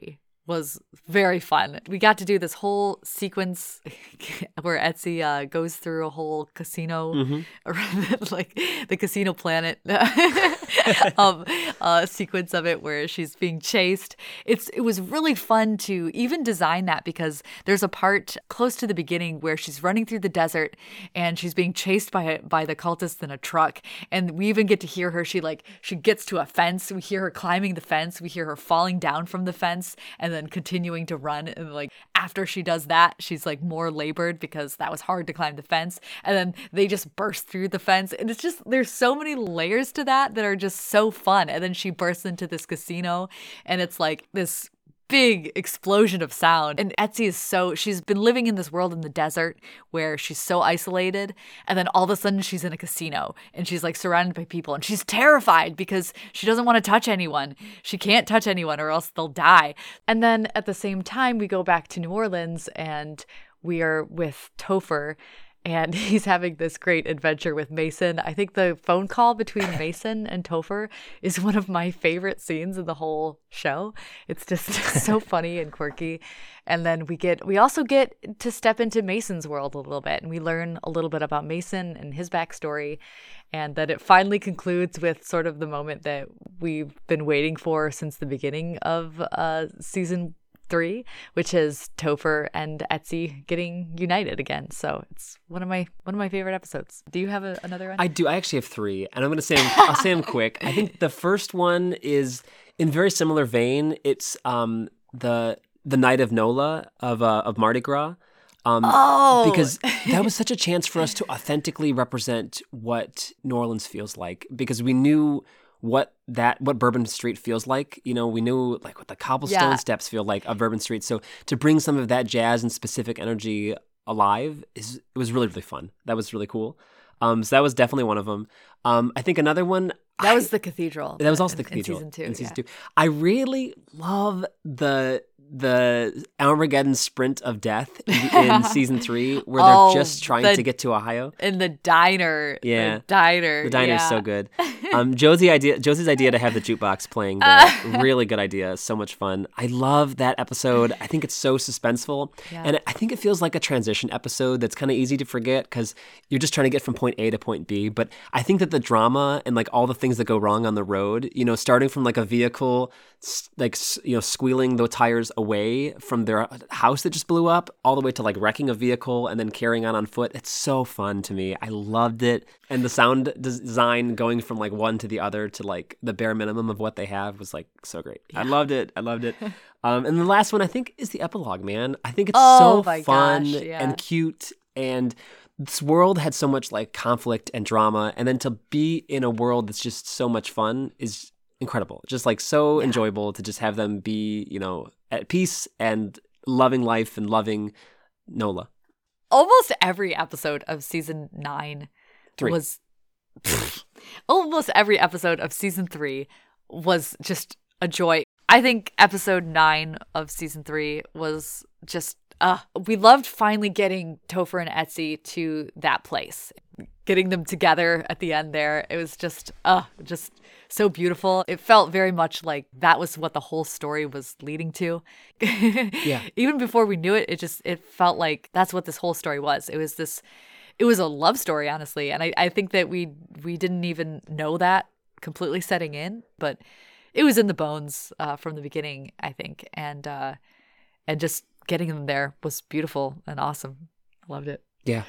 was very fun. We got to do this whole sequence where Etsy uh, goes through a whole casino, mm-hmm. like the Casino Planet um, uh, sequence of it where she's being chased. It's It was really fun to even design that because there's a part close to the beginning where she's running through the desert and she's being chased by by the cultists in a truck. And we even get to hear her. She like she gets to a fence. We hear her climbing the fence. We hear her falling down from the fence and then continuing to run. And like after she does that, she's like more labored because that was hard to climb the fence. And then they just burst through the fence. And it's just, there's so many layers to that that are just so fun. And then she bursts into this casino and it's like this big explosion of sound. And Etsy is so, she's been living in this world in the desert where she's so isolated. And then all of a sudden she's in a casino and she's like surrounded by people and she's terrified because she doesn't want to touch anyone. She can't touch anyone or else they'll die. And then at the same time, we go back to New Orleans and we are with Topher. And he's having this great adventure with Mason. I think the phone call between Mason and Topher is one of my favorite scenes in the whole show. It's just so funny and quirky. And then we get, we also get to step into Mason's world a little bit. And we learn a little bit about Mason and his backstory. And that it finally concludes with sort of the moment that we've been waiting for since the beginning of uh, season three, which is Topher and Etsy getting united again. So it's one of my one of my favorite episodes. Do you have a, another one? I do. I actually have three, and I'm going to say them, I'll say them quick. I think the first one is in very similar vein. It's um, the the night of Nola of uh, of Mardi Gras. Um, oh, because that was such a chance for us to authentically represent what New Orleans feels like. Because we knew what that what Bourbon Street feels like. You know, we knew like what the cobblestone Yeah. steps feel like of Bourbon Street. So to bring some of that jazz and specific energy alive is it was really, really fun. That was really cool. Um, so that was definitely one of them. Um, I think another one that I- was the cathedral. that was also in- the cathedral in season two. In season yeah. two, I really love the the Armageddon sprint of death in, in season three, where they're Oh, just trying the- to get to Ohio. In the diner. Yeah. The diner. The diner's yeah. so good. Um, Josie idea, Josie's idea to have the jukebox playing there, really good idea. So much fun. I love that episode. I think it's so suspenseful. Yeah. And I think it feels like a transition episode that's kind of easy to forget because you're just trying to get from point A to point B. But I think that the drama and like all the things that go wrong on the road, you know, starting from like a vehicle, s- like, s- you know, squealing the tires away from their house that just blew up, all the way to like wrecking a vehicle and then carrying on on foot. It's so fun to me. I loved it. And the sound des- design going from like one to the other to like the bare minimum of what they have was like so great. I loved it. I loved it. Um, and the last one I think is the epilogue, man. I think it's Oh so my fun gosh, yeah. and cute, and this world had so much like conflict and drama, and then to be in a world that's just so much fun is incredible. Just like so Yeah. enjoyable to just have them be, you know, at peace and loving life and loving Nola. Almost every episode of season nine Three. was almost every episode of season three was just a joy. I think episode nine of season three was just uh we loved finally getting Topher and Etsy to that place. Getting them together at the end there. It was just uh just so beautiful. It felt very much like that was what the whole story was leading to. Yeah. Even before we knew it, it just it felt like that's what this whole story was. It was this it was a love story, honestly. And I, I think that we we didn't even know that completely setting in, but it was in the bones uh, from the beginning, I think. And uh, and just getting them there was beautiful and awesome. I loved it. Yeah.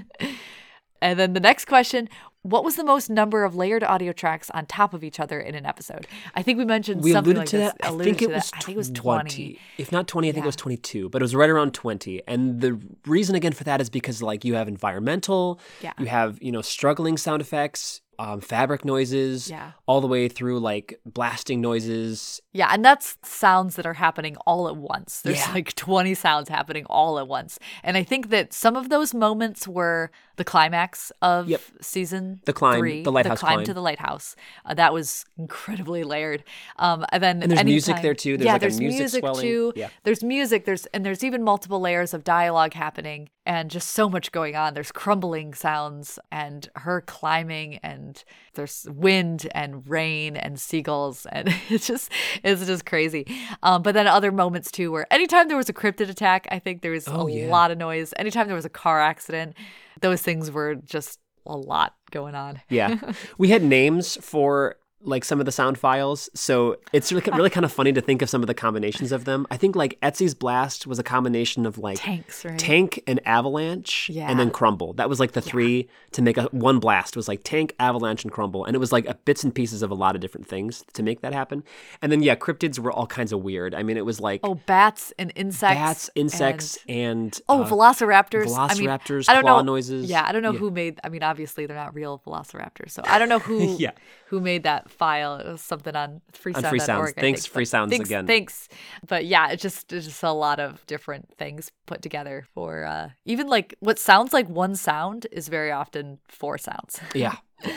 And then the next question, what was the most number of layered audio tracks on top of each other in an episode? I think we mentioned We something alluded like to this. that. I alluded think to it that. was I think it was twenty. twenty. If not twenty, I think Yeah. it was twenty-two, but it was right around twenty. And the reason again for that is because like you have environmental, Yeah. you have, you know, struggling sound effects, um, fabric noises, Yeah. all the way through like blasting noises. Yeah, and that's sounds that are happening all at once. There's Yeah. like twenty sounds happening all at once. And I think that some of those moments were the climax of Yep. season The climb, three, the lighthouse the climb, climb. to the lighthouse. Uh, that was incredibly layered. Um, and then And there's music anytime- there, too. There's yeah, like a there's music music swelling. too. Yeah. There's music. There's and there's even multiple layers of dialogue happening, and just so much going on. There's crumbling sounds, and her climbing, and there's wind and rain and seagulls, and it's just it's just crazy. Um, but then other moments too, where anytime there was a cryptid attack, I think there was Oh, a yeah. lot of noise. Anytime there was a car accident, those things were just a lot going on. Yeah. We had names for like some of the sound files. So it's really, really kind of funny to think of some of the combinations of them. I think like Etsy's Blast was a combination of like Tanks, right? tank and avalanche Yeah. and then crumble. That was like the three to make a one blast was like tank, avalanche, and crumble. And it was like a bits and pieces of a lot of different things to make that happen. And then, yeah, cryptids were all kinds of weird. I mean, it was like Oh, bats and insects. bats, insects, and, Oh, uh, velociraptors. velociraptors, I mean, I don't claw know, noises. Yeah, I don't know Yeah. who made. I mean, obviously they're not real velociraptors, so I don't know who. Yeah. Who made that file? It was something on freesound On Free dot Sounds. org, I Thanks, think, Free but Sounds, thanks, again. Thanks, but yeah, it's just it's just a lot of different things put together for uh, even like what sounds like one sound is very often four sounds. Yeah.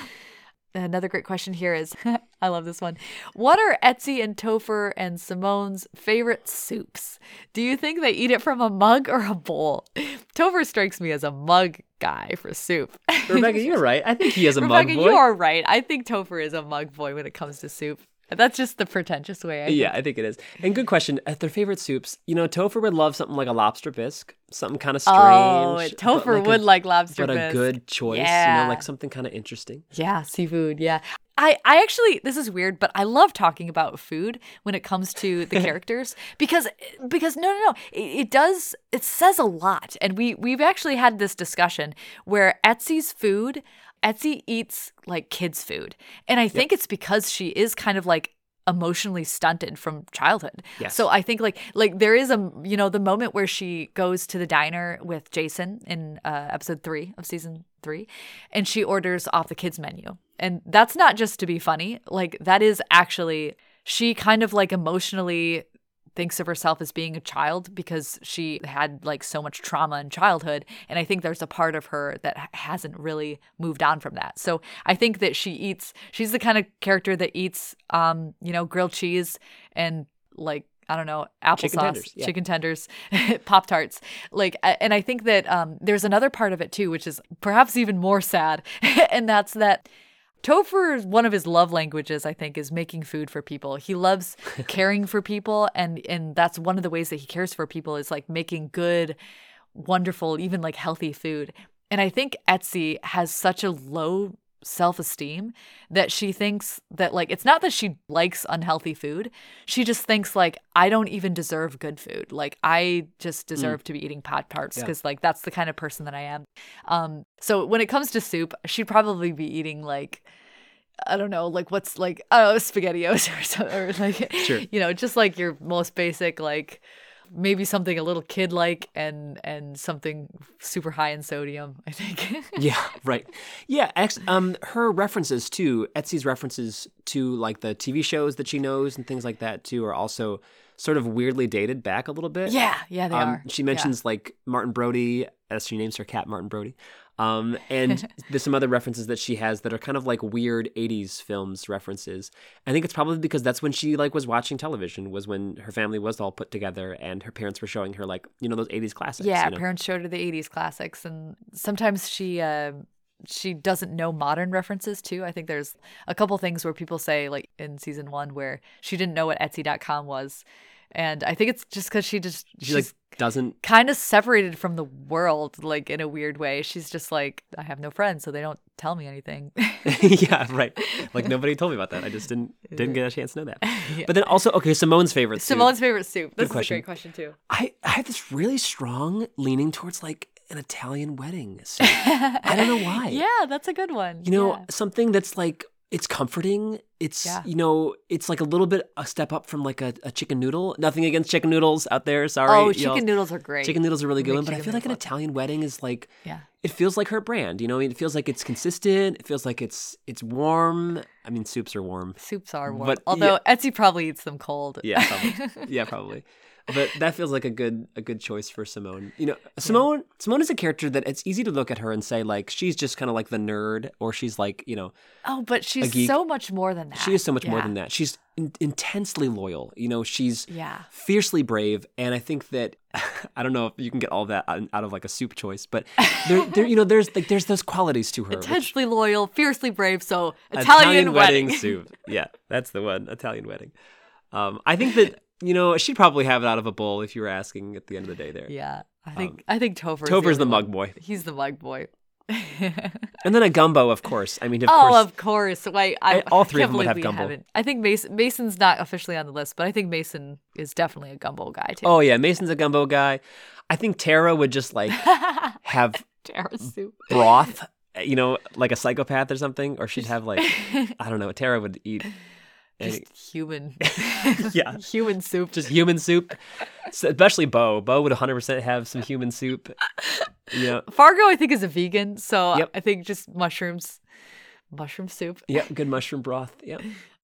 Another great question here is, I love this one. What are Etsy and Topher and Simone's favorite soups? Do you think they eat it from a mug or a bowl? Topher strikes me as a mug guy for soup. Rebecca, you're right. I think he is a Rebecca, mug boy. you are right. I think Topher is a mug boy when it comes to soup. That's just the pretentious way. I think. Yeah, I think it is. And good question. At their favorite soups, you know, Topher would love something like a lobster bisque, something kind of strange. Oh, but Topher like would a, like lobster but bisque. a good choice. You Yeah. know, like something kind of interesting. Yeah, seafood. Yeah. I, I actually, this is weird, but I love talking about food when it comes to the characters because, because no, no, no, it, it does, it says a lot. And we, we've actually had this discussion where Etsy's food, Etsy eats like kids' food. And I think it's because she is kind of like emotionally stunted from childhood. Yes. So I think like like there is a you know the moment where she goes to the diner with Jason in uh, episode three of season three, and she orders off the kids menu, and that's not just to be funny. Like that is actually she kind of like emotionally thinks of herself as being a child because she had like so much trauma in childhood, and I think there's a part of her that h- hasn't really moved on from that. So I think that she eats she's the kind of character that eats um you know grilled cheese and like I don't know Chicken applesauce, tenders, yeah. chicken tenders, Pop Tarts, like a- and I think that um there's another part of it too, which is perhaps even more sad, and that's that Topher, one of his love languages, I think, is making food for people. He loves caring for people, and and that's one of the ways that he cares for people is like making good, wonderful, even like healthy food. And I think Etsy has such a low self-esteem that she thinks that like it's not that she likes unhealthy food. She just thinks like I don't even deserve good food. Like I just deserve mm. to be eating Pop Tarts because yeah. like that's the kind of person that I am. Um, so when it comes to soup, she'd probably be eating like I don't know, like what's like oh SpaghettiOs or something, or like sure. you know, just like your most basic like. Maybe something a little kid-like and and something super high in sodium, I think. Yeah, right. Yeah, ex- um, her references too, Etsy's references to like the T V shows that she knows and things like that too are also sort of weirdly dated back a little bit. Yeah, yeah, they um, are. She mentions yeah. like Martin Brody, as she names her cat Martin Brody. Um, and there's some other references that she has that are kind of like weird eighties films references. I think it's probably because that's when she like was watching television, was when her family was all put together and her parents were showing her like, you know, those eighties classics. Yeah, you know? her parents showed her the eighties classics. And sometimes she uh, she doesn't know modern references too. I think there's a couple things where people say like in season one where she didn't know what Etsy dot com was. And I think it's just because she just she she's like doesn't kind of separated from the world, like in a weird way. She's just like, I have no friends, so they don't tell me anything. Yeah, right. Like nobody told me about that. I just didn't didn't get a chance to know that. Yeah. But then also, okay, Simone's favorite soup. Simone's favorite soup. This Good is question. a great question too. I I have this really strong leaning towards like an Italian wedding soup. I don't know why. Yeah, that's a good one. You know, yeah. something that's like it's comforting. It's, Yeah. you know, it's like a little bit a step up from like a, a chicken noodle. Nothing against chicken noodles out there. Sorry. Oh, y'all. chicken noodles are great. Chicken noodles are really good, Make but I chicken feel like an noodles. Italian wedding is like, Yeah. it feels like her brand. You know, it feels like it's consistent. It feels like it's it's warm. I mean, soups are warm. Soups are warm. But, Although Etsy probably eats them cold. Yeah, probably. yeah, probably. But that feels like a good a good choice for Simone. You know, Simone yeah. Simone is a character that it's easy to look at her and say like she's just kind of like the nerd, or she's like, you know, oh, but she's so much more than that. She is so much yeah. more than that. She's in- intensely loyal. You know, she's yeah. fiercely brave, and I think that I don't know if you can get all that out of like a soup choice, but there, there you know, there's like there's those qualities to her. Intensely which... loyal, fiercely brave. So Italian, Italian wedding. wedding soup. Yeah, that's the one. Italian wedding. Um, I think that. You know, she'd probably have it out of a bowl if you were asking at the end of the day there. Yeah. I think um, I think Topher's Topher's the, the mug boy. He's the mug boy. And then a gumbo, of course. I mean, of oh, course. of course. Wait, I, all three I of them would have we gumbo. Haven't. I think Mason, Mason's not officially on the list, but I think Mason is definitely a gumbo guy, too. Oh, yeah. Mason's a gumbo guy. I think Tara would just, like, have Tara soup. broth, you know, like a psychopath or something. Or she'd have, like, I don't know. Tara would eat... Just any... human. yeah. Human soup. Just human soup. So, especially Bo. Bo would one hundred percent have some human soup. You know. Fargo, I think, is a vegan. So yep. I think just mushrooms. Mushroom soup. Yeah, good mushroom broth. Yeah.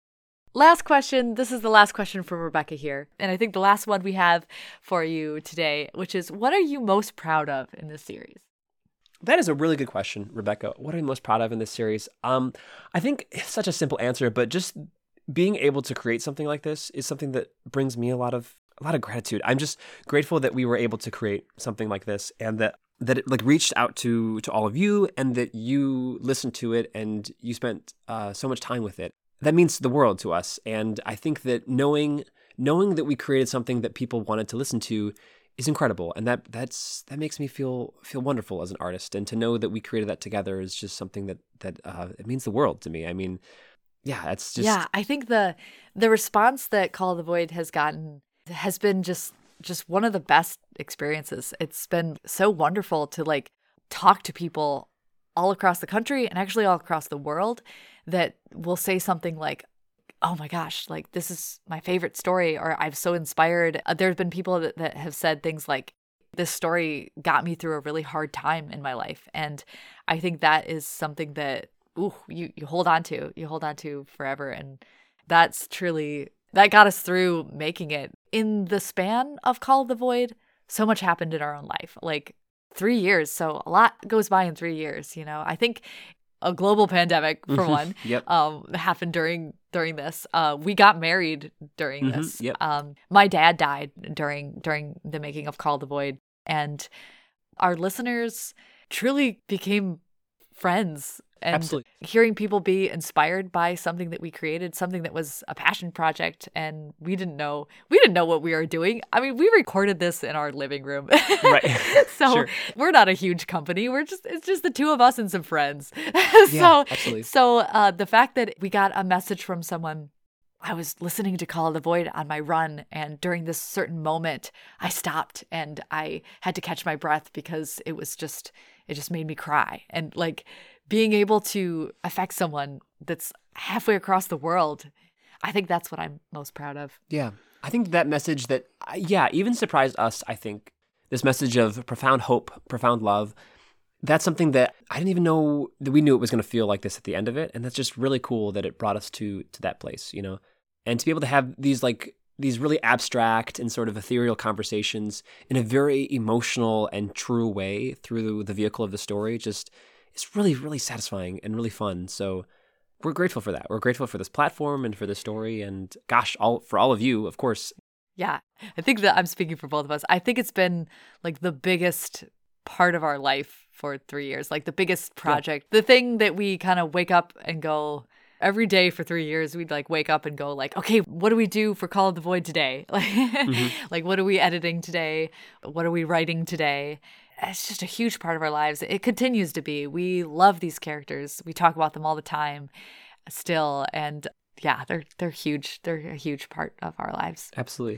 Last question. This is the last question from Rebecca here. And I think the last one we have for you today, which is, what are you most proud of in this series? That is a really good question, Rebecca. What are you most proud of in this series? Um, I think it's such a simple answer, but just... being able to create something like this is something that brings me a lot of a lot of gratitude. I'm just grateful that we were able to create something like this, and that that it like reached out to to all of you, and that you listened to it and you spent uh, so much time with it. That means the world to us, and I think that knowing knowing that we created something that people wanted to listen to is incredible, and that that's that makes me feel feel wonderful as an artist. And to know that we created that together is just something that that uh, it means the world to me. I mean. Yeah, it's just yeah. I think the the response that Call of the Void has gotten has been just just one of the best experiences. It's been so wonderful to like talk to people all across the country and actually all across the world that will say something like, "Oh my gosh, like this is my favorite story," or "I'm so inspired." Uh, there's been people that, that have said things like, "This story got me through a really hard time in my life," and I think that is something that. Ooh, you, you hold on to, you hold on to forever. And that's truly, that got us through making it. In the span of Call of the Void, so much happened in our own life. Like three years. So a lot goes by in three years, you know. I think a global pandemic, for one, yep. um, happened during during this. Uh, we got married during mm-hmm. this. Yep. Um, my dad died during during the making of Call of the Void. And our listeners truly became friends. And Absolutely. Hearing people be inspired by something that we created, something that was a passion project, and we didn't know we didn't know what we were doing. I mean, we recorded this in our living room, right? So sure. We're not a huge company. We're just it's just the two of us and some friends. Yeah, so absolutely. So uh, the fact that we got a message from someone. I was listening to Call of the Void on my run, and during this certain moment, I stopped and I had to catch my breath because it was just it just made me cry. And like. Being able to affect someone that's halfway across the world, I think that's what I'm most proud of. Yeah. I think that message that, yeah, even surprised us, I think. This message of profound hope, profound love, that's something that I didn't even know that we knew it was going to feel like this at the end of it. And that's just really cool that it brought us to to that place, you know? And to be able to have these like, these really abstract and sort of ethereal conversations in a very emotional and true way through the vehicle of the story, just... it's really, really satisfying and really fun. So we're grateful for that. We're grateful for this platform and for this story. And gosh, all for all of you, of course. Yeah, I think that I'm speaking for both of us. I think it's been like the biggest part of our life for three years, like the biggest project, yeah. The thing that we kind of wake up and go every day for three years. We'd like wake up and go like, okay, what do we do for Call of the Void today? Like, mm-hmm. like what are we editing today? What are we writing today? It's just a huge part of our lives. It continues to be. We love these characters. We talk about them all the time still. And yeah, they're they're huge. They're a huge part of our lives. Absolutely.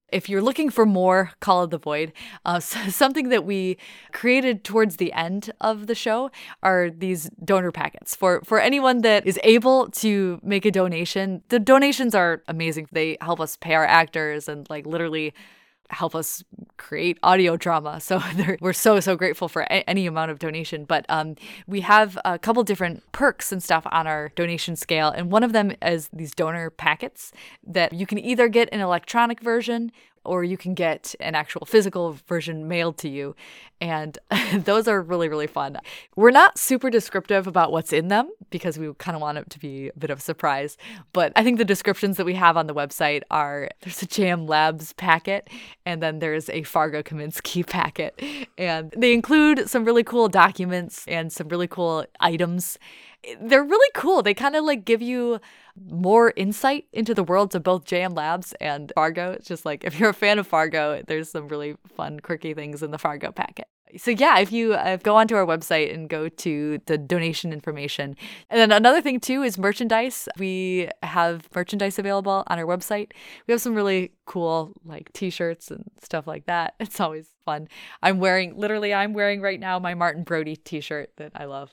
If you're looking for more Call of the Void, uh, something that we created towards the end of the show are these donor packets. For for anyone that is able to make a donation, the donations are amazing. They help us pay our actors and like literally help us create audio drama. So we're so, so grateful for a- any amount of donation. But um, we have a couple different perks and stuff on our donation scale. And one of them is these donor packets that you can either get an electronic version or you can get an actual physical version mailed to you. And those are really, really fun. We're not super descriptive about what's in them because we kind of want it to be a bit of a surprise. But I think the descriptions that we have on the website are, there's a J M Labs packet, and then there's a Fargo Kaminsky packet. And they include some really cool documents and some really cool items. They're really cool. They kind of like give you more insight into the worlds of both J M Labs and Fargo. It's just like, if you're a fan of Fargo, there's some really fun, quirky things in the Fargo packet. So yeah, if you uh, go onto our website and go to the donation information. And then another thing too is merchandise. We have merchandise available on our website. We have some really cool like t-shirts and stuff like that. It's always fun. I'm wearing, literally I'm wearing right now my Martin Brody t-shirt that I love.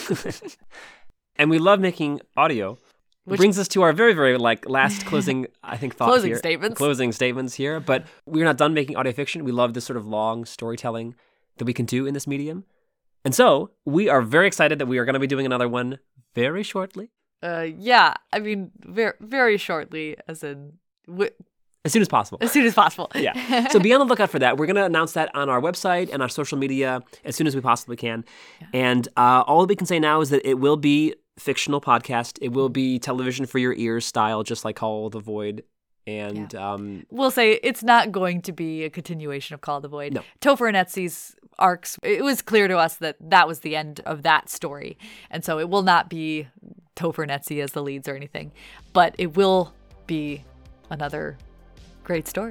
And we love making audio. Which brings us to our very, very like last closing, I think, thought closing here. statements. Closing statements here. But we're not done making audio fiction. We love this sort of long storytelling that we can do in this medium. And so we are very excited that we are going to be doing another one very shortly. Uh, yeah, I mean, very, very shortly, as in... W- as soon as possible. As soon as possible. Yeah. So be on the lookout for that. We're going to announce that on our website and our social media as soon as we possibly can. Yeah. And uh, all we can say now is that it will be fictional podcast. It will be television for your ears style, just like Call of the Void. And yeah. um, we'll say it's not going to be a continuation of Call of the Void. No. Topher and Etsy's arcs, it was clear to us that that was the end of that story. And so it will not be Topher and Etsy as the leads or anything, but it will be another great story.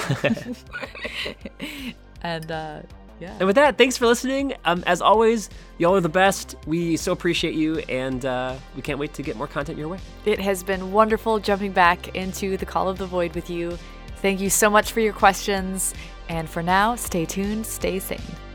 and uh, yeah. And with that, thanks for listening. Um, as always, y'all are the best. We so appreciate you, and uh, we can't wait to get more content your way. It has been wonderful jumping back into the Call of the Void with you. Thank you so much for your questions. And for now, stay tuned, stay sane.